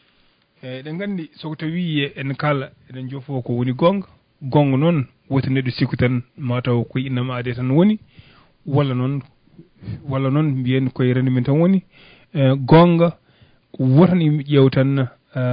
eɗen gandi soko tawi en kala eɗen jofo ko woni gonga noon woti neɗɗo sikku tan mataw koye innama aade tan woni walla noon mbiyen koye rendo men tan woni gonga wotani yimɓe ƴeew tan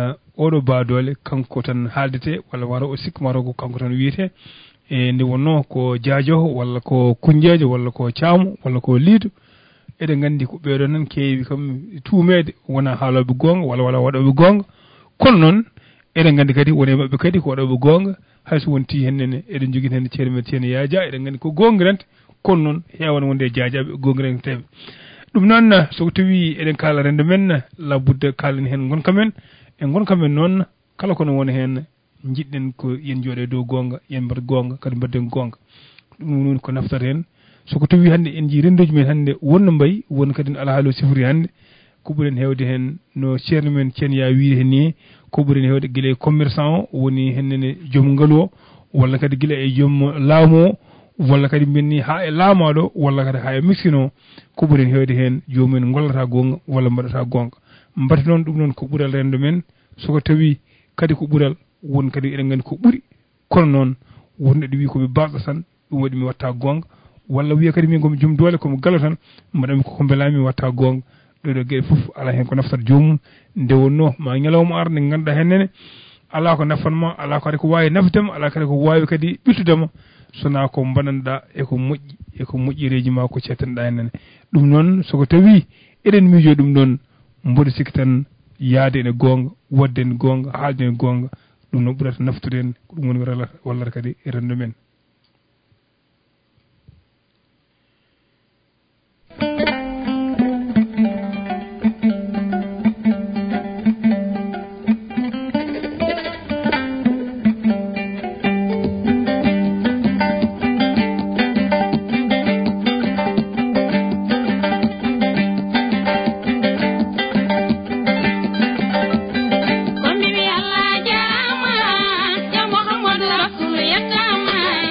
oɗo baadole kanko tan haaldete walla waro o sikku mataw ko kanko tan wiyete e nde wonno ko jaajowo walla ko kunjejo walla ko caamu walla ko liido eɗen gandi ko ɓeeɗo nan keewi kam tuumede wona haaloɓe gonga walla waɗoɓe gonga kono noon eɗen gandi kadi wone mabɓe kadi ko waɗoɓe gonga hayso wonti hennene eɗen jogui hen ceerno men ceerno Yaya eɗen gandi ko gongirante kono noon heewan wonde e jaajaɓe gongiranteɓe ɗum noon so tawi eɗen kala rendo men labudde kalen hen gonka men e gonka men noon kala kono woni hen jiɗɗen ko yen jooɗe dow gonga yen mbaɗa gonga kadi mbadden gonga ɗum woni ko naftata hen soko tawi hande en jii rendoji men hande wonno mbayi won kadi no alhaali o sifori hande ko ɓuuren hewde hen no ceerno men ceerno ya wiide hen ni ko ɓuuren hewde guila e commerçant o woni hennene joom ngaalu o walla kadi guila e joom laamu o walla kadi mbenni ha e laamaɗo walla kadi ha e miskino o ko ɓuuren hewde hen jomumen gollata gonga walla mbaɗata gonga mbati noon ɗum noon ko ɓuural rendo men soko tawi kadi ko ɓuural won kadi eɗen gandi ko ɓuuri kono noon wonde ɗo wi komi baɗɗo tan ɗum waɗi mi watta gonga walla wiya kadi min komi joom doole komi galo tan mbaɗami koko beelami mi watta gonga ɗoɗo gueɗe foof ala hen ko naftata jomum nde wonno ma ñalawma ar nde ganduɗa hennene ala ko nafanma ala kadi ko wawi nafdema ala kadi ko wawi kadi ɓittudema sona ko mbaɗanɗa eko moƴƴireji ma ko cettanɗa hennene ɗum noon soko tawi eɗen miijo ɗum ɗon mboɗo sikki tan yaade ene gonga wadde ene gonga haalde ene gonga ɗum noon ɓurata naftude en ko ɗum woni wallata kadi e rendo men Muhammad Rasul yakama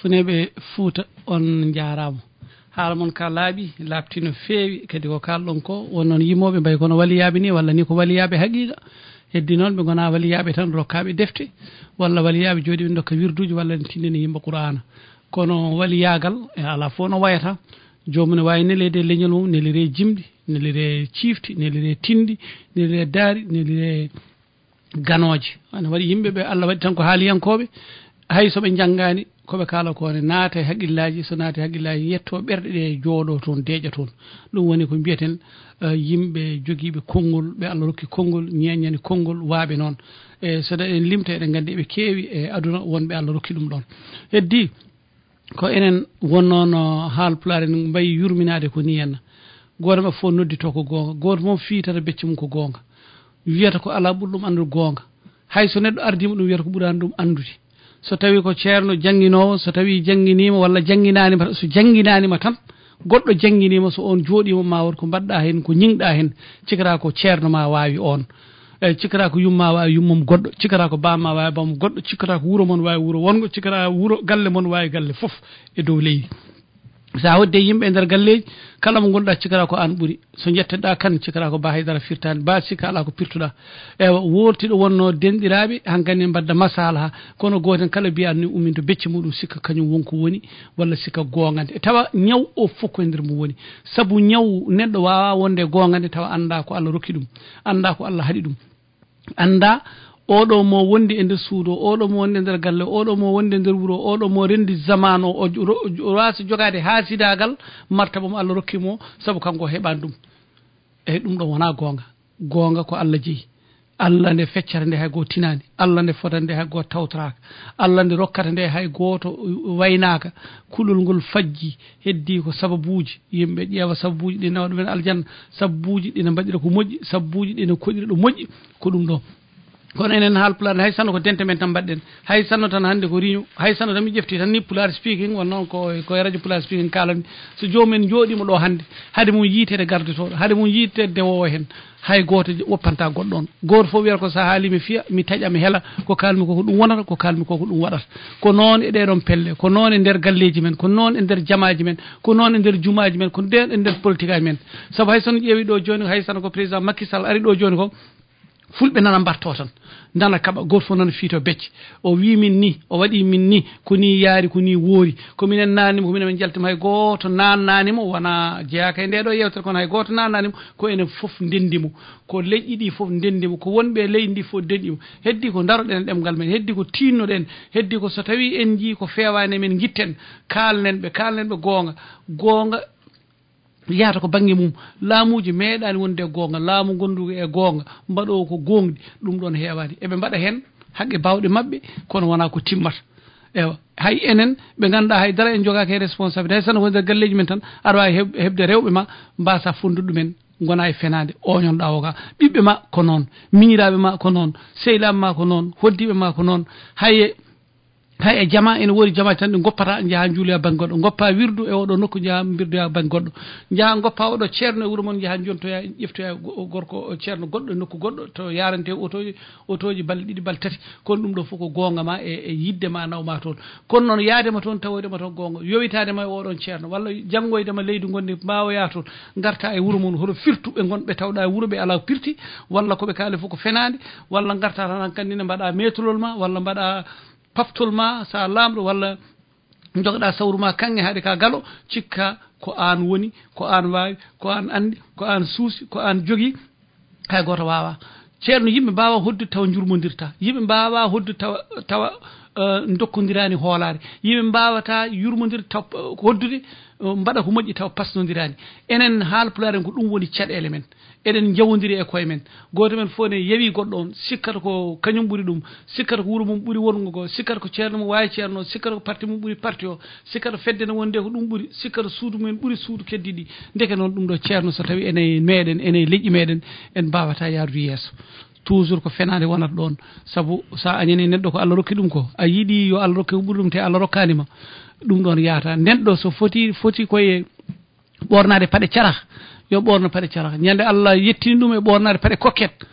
funeɓe Fouta on jarama haala moon ka laaɓi laabti no feewi kadi ko kalɗon ko won noon yimoɓe mbayi kono waliyaɓe ni walla ni ko waliyaɓe haqiqa heddi noon ɓe gona waliyaɓe tan rokkaɓe defte walla waliyaɓe jooɗi ɓe dokka wirduji walla ne tindina yimɓe qur'ana kono waliyagal e ala fof no wayata jomum ne wawi nelede leñol mum nelire jimɗi nelire ciifti nelire tindi nelire daari nelire ganoje ane waɗi yimɓeɓe Allah waɗi tan ko haaliyankoɓe hay soɓe janggani koɓe kala kone naata e haqqillaji so naata e haqqillaji yetto ɓerɗe ɗe jooɗo toon deeƴa toon ɗum woni ko mbiyeten yimɓe joguiɓe konngol ɓe Allah rokki konngol ñeññani konngol waaɓe noon e so en limta eɗen gandi eɓe keewi e aduna wonɓe Allah rokki ɗum ɗon heddi ko enen wonnoon haalpulaar en mbayi yurminade ko ni henna goto maɓɓe fof noddito ko gonga goto moom fiitata becce mum ko gonga wiyata ko ala ɓuuri ɗum andude gonga hay so neɗɗo ardima ɗum wiyata ko ɓuurani ɗum andude so tawi ko ceerno jangguinowo so tawi jangguinima walla jangguinanima so jangguinanima tan goɗɗo jangguinima so on jooɗima ma wot ko mbaɗɗa hen ko ñingɗa hen cikata ko ceerno ma wawi on eyyi cikkata ko yumma wawi yummum goɗɗo cikkata ko bamma wawi bam goɗɗo cikkata ko wuuro moon wawi wuuro wongo cikkata wuuro galle moon wawi galle foof e dow leydi sa hodde yimɓe e nder galleji kala mo gonɗa cikkata ko an ɓuuri so jetteɗa kan cikkata ko ba haydara firtani ba sikka ala ko pirtuɗa ewa wurtiɗo wonno denɗiraɓe hankkandi mbadda masalaha kono goten kala mbiya ni ummin to becce muɗum sikka kañum wonko woni walla sikka gongande e tawa ñaw o fof ko e nder mum woni saabu ñaw neɗɗo wawa wonde gongande tawa anda ko Allah rokki ɗum anda ko Allah haaɗi ɗum anda oɗo mo wondi e nder suudu oɗo mo wondi e nder galle oɗo mo wondi e nder wuuro oɗo mo rendi zaman o wasa jogade haasidagal martaba mo Allah rokkimo saabu kanko heɓani ɗum eyyi ɗum ɗon wona gonga gonga ko Allah jeeyi Allah nde feccata nde hay goto tinani Allah nde fotata nde hay goto tawtoraka Allah nde rokkata nde hay goto waynaka kulol ngol fajji heddi ko sababuji yimɓe ƴeewa sababuji ɗi nawa ɗumen aljanna sababuji ɗina mbaɗira ko moƴƴi sababuji ɗina koɗira ɗo moƴƴi ko ɗum ɗo kono enen haalpulaar hay sanno ko dente men tan mbaɗɗen hay sanno tan hannde ko riñu hay sanno tan mi ƴefti tan ni pulaar speaking won noon koye radio pulaar speaking kalani so jomumen jooɗima ɗo hannde haade mum yiitede gardetoɗo haade mum yiitede dewowo hen hay goto woppanta goɗɗo on goto fof wiyata ko sa haali mi fiya mi taƴa mi heela ko kalmi koko ɗum wonata ko kalmi koko ɗum waɗata ko noon e ɗeɗon pelle ko noon e nder galleji men ko noon e nder jamaji men ko noon e nder jumaji men ko nden e nder politique aji men saabu hay sono ƴeewi ɗo joni hay sanno ko président Macky Sall ari ɗo joni ko fulɓe nana mbarto tan nana kaɓa goto fof nana fiito becce o wi min ni o waɗi min ni ko ni yaari ko ni woori ko minen nannimo ko minen min jaltima hay goto nannanimo wona jeeyaka e ndeɗo yewtere kono hay goto nannanimo ko enen foof ndendimo ko leƴƴi ɗi foof ndendimo ko wonɓe e leydi ndi foof ndendimo heddi ko daroɗen ɗemgal men heddi ko tinnoɗen heddi ko so tawi en jii ko fewani men guitten kalnen ɓe gonga yahata ko banggue mum laamuji meeɗani wonde e gonga laamu gondugo e gonga mbaɗo ko gongdi ɗum ɗon heewani eɓe mbaɗa hen haqqe bawɗe mabɓe kono wona ko timmata ewa hay enen ɓe ganduɗa haydara en jogaki e responsabilité hay sanno ko nder galleji men tan aɗa wawi hebde rewɓe ma mbasa fondude ɗumen gona e fenade oñonɗa o ka ɓiɓɓe ma ko noon miñiraɓe ma ko noon sehilaɓe ma ko noon hoddiɓe ma ko noon hay e jama ene woodi jama tan ɗi goppata jaaha juuloya banggue goɗɗo goppa wirdu e oɗo nokku jaaha birdoya banggue goɗɗo jaaha goppa oɗo ceerno e wuuro moon jaaha jontoya ƴeftoya gorko ceerno goɗɗo e nokku goɗɗo to yarante otoji balɗe ɗiɗi balɗe tati kono ɗum ɗo fof ko gonga ma e yidde ma nawma toon kono noon yaadema toon tawodema toon gonga yowitadema e oɗon ceerno walla janggoydema leydi gonɗi mbawoya toon garta e wuuro moon hoto firtu ɓe gonɓe tawɗa e wuuro ɓe ala pirti walla koɓe kaali fof ko fenade walla garta tan hankkadine mbaɗa metrol ma walla mbaɗa paftol ma sa lamɗo walla jogoɗa sawru ma kanŋe haade ka galo cikka ko an woni ko an wawi ko an andi ko an suusi ko an jogui hay goto wawa ceerno yimɓe mbawa hoddude tawa jurmodirta yimɓe mbawa hoddude tawa dokkodirani hoolare yimɓe mbawata yurmodir taw hoddude mbaɗa ko moƴƴi taw pasnodirani enen haalpulaar en ko ɗum woni caɗele men eɗen jawodiri e koye men goto men fof ne yeewi goɗɗo on sikkata ko kañum ɓuuri ɗum sikkata ko wuuro mum ɓuuri wongo go sikkata ko ceerno mum wawi ceerno sikkata ko parti mum ɓuuri parti o sikkata fedde ne wonde ko ɗum ɓuuri sikkata suudu mumen ɓuuri suudu keddiɗi ndeke noon ɗum ɗo ceerno so tawi ene meɗen ene leƴƴi meɗen en mbawata yaarude yeeso toujours ko fenade wonata ɗon saabu sa añani neɗɗo ko Allah rokki ɗum ko a yiiɗi yo Allah rokki ko ɓuuri ɗum te Allah rokkanima ɗum ɗon yaata neɗɗo so foti koye ɓornade paɗe carah yo ɓorno paɗe carah ñande Allah yettini ɗum e ɓornade paɗe kokket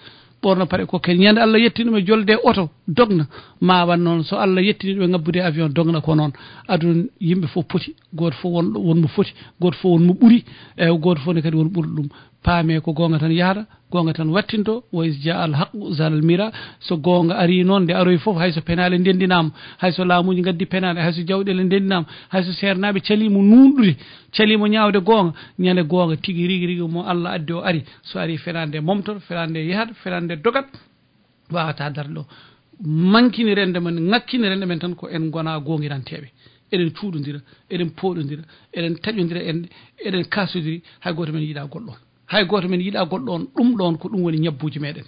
ɓorno paɗe kokkene ñande Allah yettini ɗum e jolde oto dogna ma wan noon so Allah yettini ɗum e ngabbude avion dogna ko noon aduna yimɓe fof poti goto fof wonmo foti goto fof wonmo ɓuuri e goto fof ne kadi won ɓurɗo ɗum paame ko gonga tan yahata gonga tan wattinto wa is ja al haqu zalal mira so gonga ari noon nde aroy fof hayso penale ndendinama hayso laamuji gaddi penale hayso jawɗele ndendinama hayso sernaɓe calimo nunɗude calimo ñawde gonga ñande gonga tigui rigui mo Allah addi o ari so ari fenande momtor fenande yahata fenande dogat wawata darde ɗo mankinirende men ngakkinirende men tan ko en gona gongiranteɓe eɗen cuuɗodira eɗen poɗodira eɗen taƴodira enɗe eɗen kasodiri hay goto men yiiɗa goɗɗo hay goto men yiiɗa goɗɗo on ɗum ɗon ko ɗum woni ñabbuji meɗen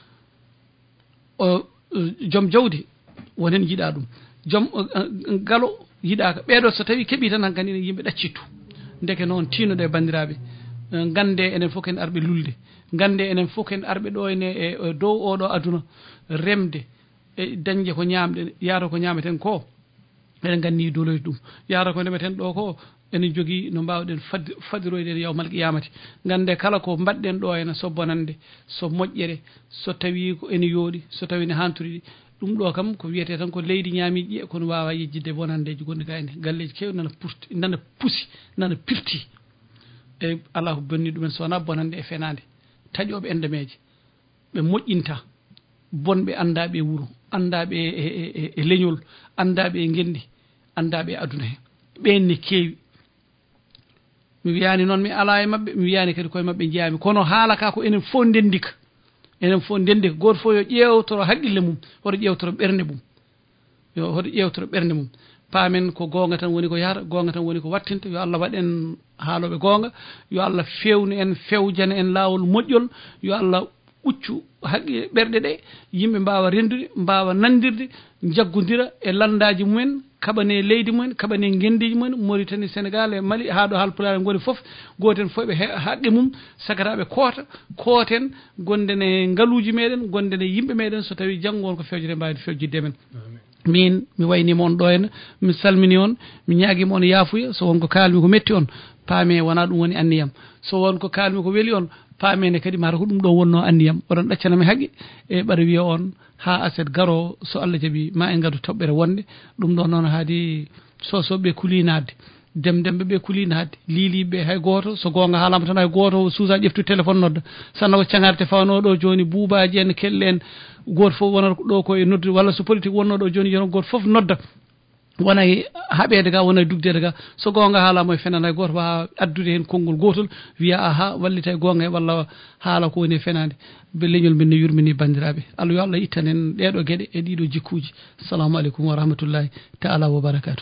joom jawdi wonen yiiɗa ɗum joom galo yiiɗaka ɓeɗo so tawi keeɓi tan hankkadi ene yimɓe ɗaccittu deke noon tinoɗe bandiraɓe gande enen fof ken arɓe lulde gande enen fof ken arɓe ɗo ene e dow oɗo aduna remde e dañde ko ñamɗen yaata ko ñameten ko eɗen gandi doloyde ɗum yaata ko ndemeten ɗo ko enen jogui no mbawɗen fadiroyde e yawmal qiyamati gande kala ko mbaɗɗen ɗo ene so bonande so moƴƴere so tawi ko ene yooɗi so tawi ne hantoriɗi ɗum ɗo kam ko wiyete tan ko leydi ñamiɗi kono wawa yejjidde bonandeji gonɗi ga ene galleji kewɗi nana puusi nana pirti e ala ko bonni ɗumen so wona bonande e fenade taƴoɓe endemeje ɓe moƴƴinta bonɓe andaɓe e wuuro andaɓe e leñol andaɓe e gendi andaɓe e aduna he ɓenne keewi mi wiyani noon mi ala e mabɓe mi wiyani kadi koye mabɓe jeyami kono haala ka ko enen fof ndendika goto fof yo ƴewtoro haqqille mum hoto ƴewtoro ɓernde mum hoto ƴewtoro ɓernde mum paamen ko gonga tan woni ko yahata gonga tan woni ko wattinta yo Allah waɗen haaloɓe gonga yo Allah fewnu en fewjana en lawol moƴƴol yo Allah uccu haqqi ɓerɗe ɗe yimɓe mbawa rendude mbawa nandirde jaggodira e landaji mumen kaɓane leydi mumen kaɓane gendiji mumen Mauritanie Sénégal e Mali ha ɗo Halpulaar goni foof goten foof ɓe haqqe mum sakataɓe koota kooten gonden e ngaaluji meɗen gonden e yimɓe meɗen so tawi janggo on ko fewjede mbawde fewjidde men min mi waynima on ɗo henna mi salmini on mi ñaguima on yaafuya so wonko kalmi ko metti on paame wona ɗum woni anniyam so wonko kalmi ko weeli on paamene kadi mata ko ɗum ɗo wonno anniyam oɗon ɗaccanami haqqi e ɓaɗa wiya on ha aset garo so Allah jaaɓi ma en gaddu toɓɓere wonde ɗum ɗo noon haadi sosoɓe kulinadde demdemɓe ɓe kulinadde liiliɓe hay goto so gonga haalama tan hay goto suusa ƴeftu téléphone nodda sanna ko cagarte fawno ɗo joni buubaji en kelle en goto foof wonata ɗo koye noddude walla so politique wonno ɗo joni yono goto foof nodda wona e haɓede ga wona e dugdede ga so gonga haalama e fenade hay goto wawa addude hen konngol gotol wiya aha wallita e gonga e walla haala ko woni e fenade be leñol min ne yurmini bandiraɓe Allah yo Allah ittan en ɗeɗo gueɗe e ɗiɗo jikkuji assalamu aleykum wa rahmatullahi ta'ala wa barakatuh.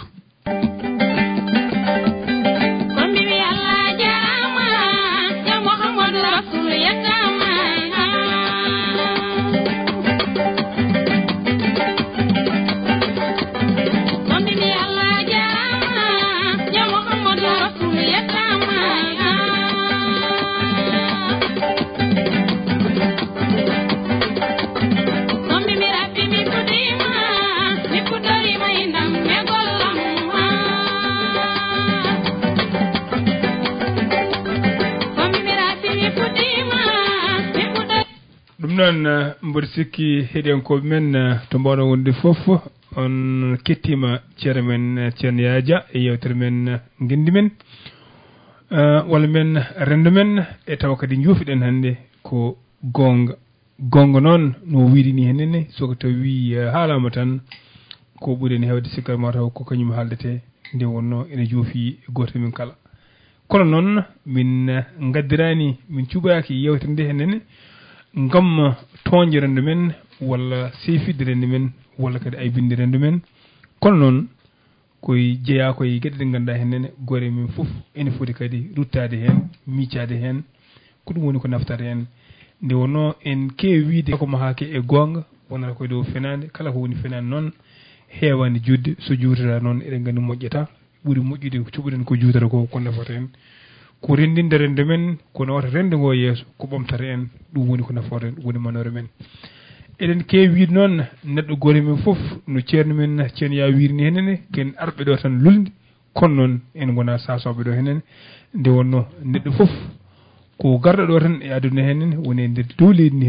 noon mboɗo sikki heeɗiyankoɓe men to mbawɗon wonde foof on kettima ceerno men ceerno Yaya Dia e yewtere men guendi men walla men rendo men e tawa kadi juufiɗen hannde ko gonga noon no wirini henenne soko tawi haalama tan ko ɓuuri en hewde sikkar mataw ko kañum haaldete nde wonno ene juufi goto min kala kono noon min gaddirani min cuɓaki yewtere nde henenne ngam toñde rendo men walla sefidde rendo men walla kadi aybinde rendo men kono noon koye jeeya koye gueɗe ɗe ganduɗa hennene gore min foof ene foti kadi ruttade hen miccade hen ko ɗum woni ko naftata hen nde wonno en kewi wiide ko mahake e gonga wonata koye dow fenade kala ko woni fenade noon heewani judde so juutata noon eɗen gandi moƴƴata ɓuuri moƴƴude cuɓuɗen ko juutata ko nafata en ko rendinde rende men ko nawata rende ngo yeeso ko ɓamtata en ɗum woni ko nafata en ɗum woni manore men eɗen kewi wiide noon neɗɗo gore men foof no ceerno men ceerno ya wirini henene ken arɓe ɗo tan lulde kono noon en gona sasoɓe ɗo henene nde wonno neɗɗo foof ko garɗo ɗo tan e aduna henene woni e nder dow leydi ndi henene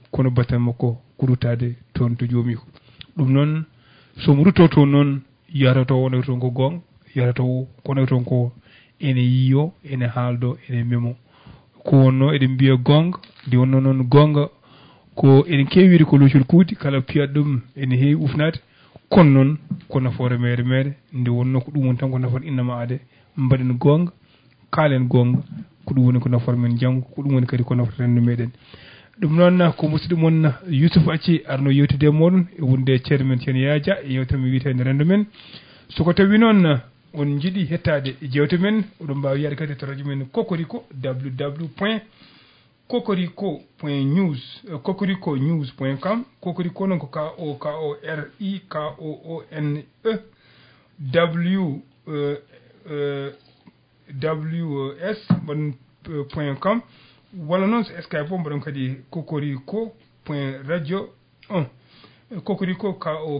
kono batten makko ko rutade toon to joomi ko ɗum noon somo rutto toon noon yiyata to wona toon ko gonga yiyata to kono toon ko ene yiyo ene haaldo ene memo ko wonno eɗen mbiya gonga ndi wonno noon gonga ko enen keewiri ko locol kuuti kala piyat ɗum ene heewi ufnade kono noon ko nafoore meere meere nde wonno ko ɗum woni tan ko nafoore innama ade mbaɗen gonga kaalen gonga ko ɗum woni ko nafoore men janngo ko ɗum woni kadi ko nafoore renndo meɗen ɗum noon ko musidɗo moon Yousuf Acci arno yewtide e moɗon e wonde ceerno men ceerno Yaya Dia e yewtere men wiitede renndo men soko tawi noon on jiiɗi hettade e jewte men oɗon mbawi yaade kadi to radio men Cocorico www.cocorico.news cocoriconews.com Cocorico noon ko COCORICONEWS.com walla noon so Skype fof mbaɗon kadi cocorico.radio 1 Cocorico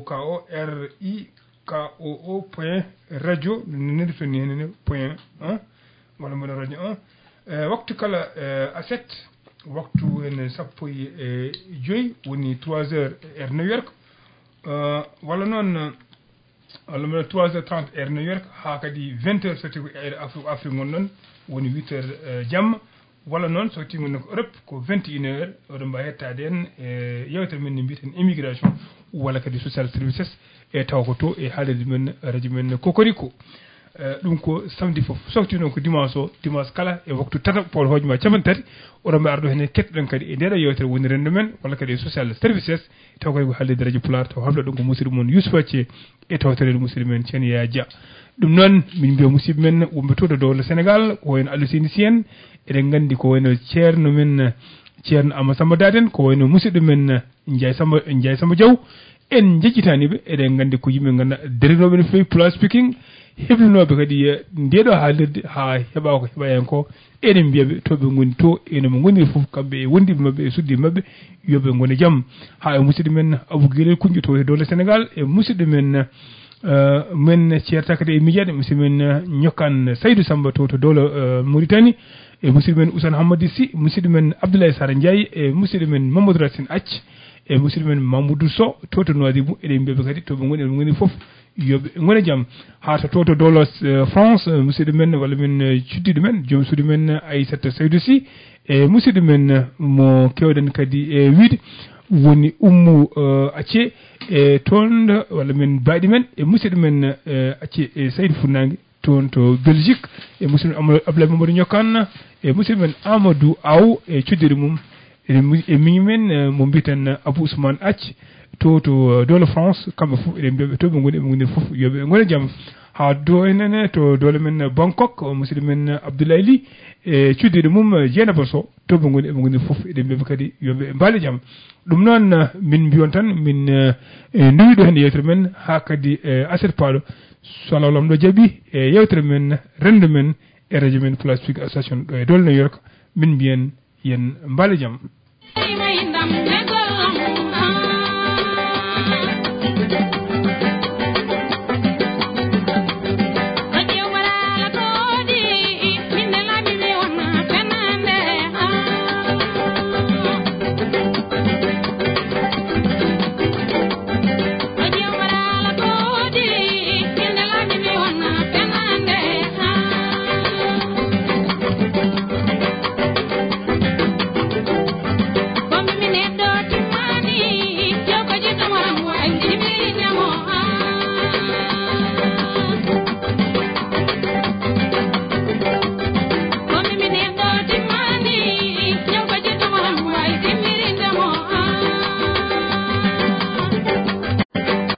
COCORICO.radio nedi to ni henene point 1 walla mbaɗon radio 1 waktu kala aset waktu en sappo e joyi woni 3 heures heure New York walla noon walla mbaɗon 3 heures 30 heure New York ha kadi 20 heures so tawi ko Afrique gon noon woni 8 heures jamma walla noon so tawi ko Europe ko 21 heures oɗon mbawi hettade en e yewtere men no mbiyeten immigration walla kadi social services e taw ko to e haalirde men radio men Cocorico ɗum ko samedi fof softi noon ko dimanche kala e waktu tata pol hojuma capan tati oɗon mbawi arɗo hen kettoɗen kadi e ndeɗo yewtere woni rendo men walla kadi e social services taw kadi ko haalirde radio Pulaar taw hamɗo ɗum ko musidɗo moon Yousuf Acci e tawtere musidɗo men ceerno Yaya Dia ɗum noon min mbiya musidɓe men wonɓe to dow Sénégal ko wayno Aliou Seyni Sy en eɗen gandi ko wayno ceerno men ceerno Amadou Samba Daden ko wayno musidɗo men Ndiaye Samba Diaw en jejjitaniɓe eɗen gandi ko yimɓe ganduɗa darinoɓe no fewi Pulaar speaking heblinoɓe kadi ndeɗo haalirde ha heeɓa ko heeɓa hen ko eɗen mbiyaɓe toɓe goni to enomo goniri foof kamɓe e wondiɓe mabɓe e suddiɓe mabɓe yoɓe gone jaam ha e musidɗo men Abou Guilel Kounƴe to e dowle Sénégal e musidɗo men men ceerta kadi e miijaɗe musidɗo men Ñokkan Saydou Samba to dowle Mauritanie e musidɗo men Ousane Hammadi Sy musidɗo men Abdoulaye Sara Ndiaye e musidɗo men Mamadou Racine Acc e musidɗo men Mamadou Sow to Nouadhibou eɗen mbiyaɓe kadi toɓe goni eɓe goni foof yoɓe gone jaam ha to dowlo France musidɗo men walla min cuddiɗo men joom suudu men Aissata Seydou Sy e musidɗo men mo kewɗen kadi e wiide woni Oumou Acce e toon walla min baaɗi men e musidɗo men Acce e Saydou Funnague toon to Belgique e musidɗo Abdoulaye Mamadou Ñokane e musidɗo men Amadou Aw e cuddiɗo mum e miñi men mo mbiten Abou Ousmane Acce to dowle France kamɓe fof eɗen mbiyaɓe to ɓe goni fof yoɓe gone jaam ha do enene to dowle men Bangkok musidɗo men Abdoulaye Ly e cuddiɗo mum Dieynaba Sow to ɓe goni fof eɗen mbiyaɓe kadi yoɓe mbaali jaam ɗum noon min mbiyon tan min nduwi ɗo hen yewtere men ha kadi aset paaɗo so Allah lamɗo jaaɓi e yewtere men rendo men e radio men Pulaar Speak Association ɗo e dowle New York min mbiyen yen mbaali jaam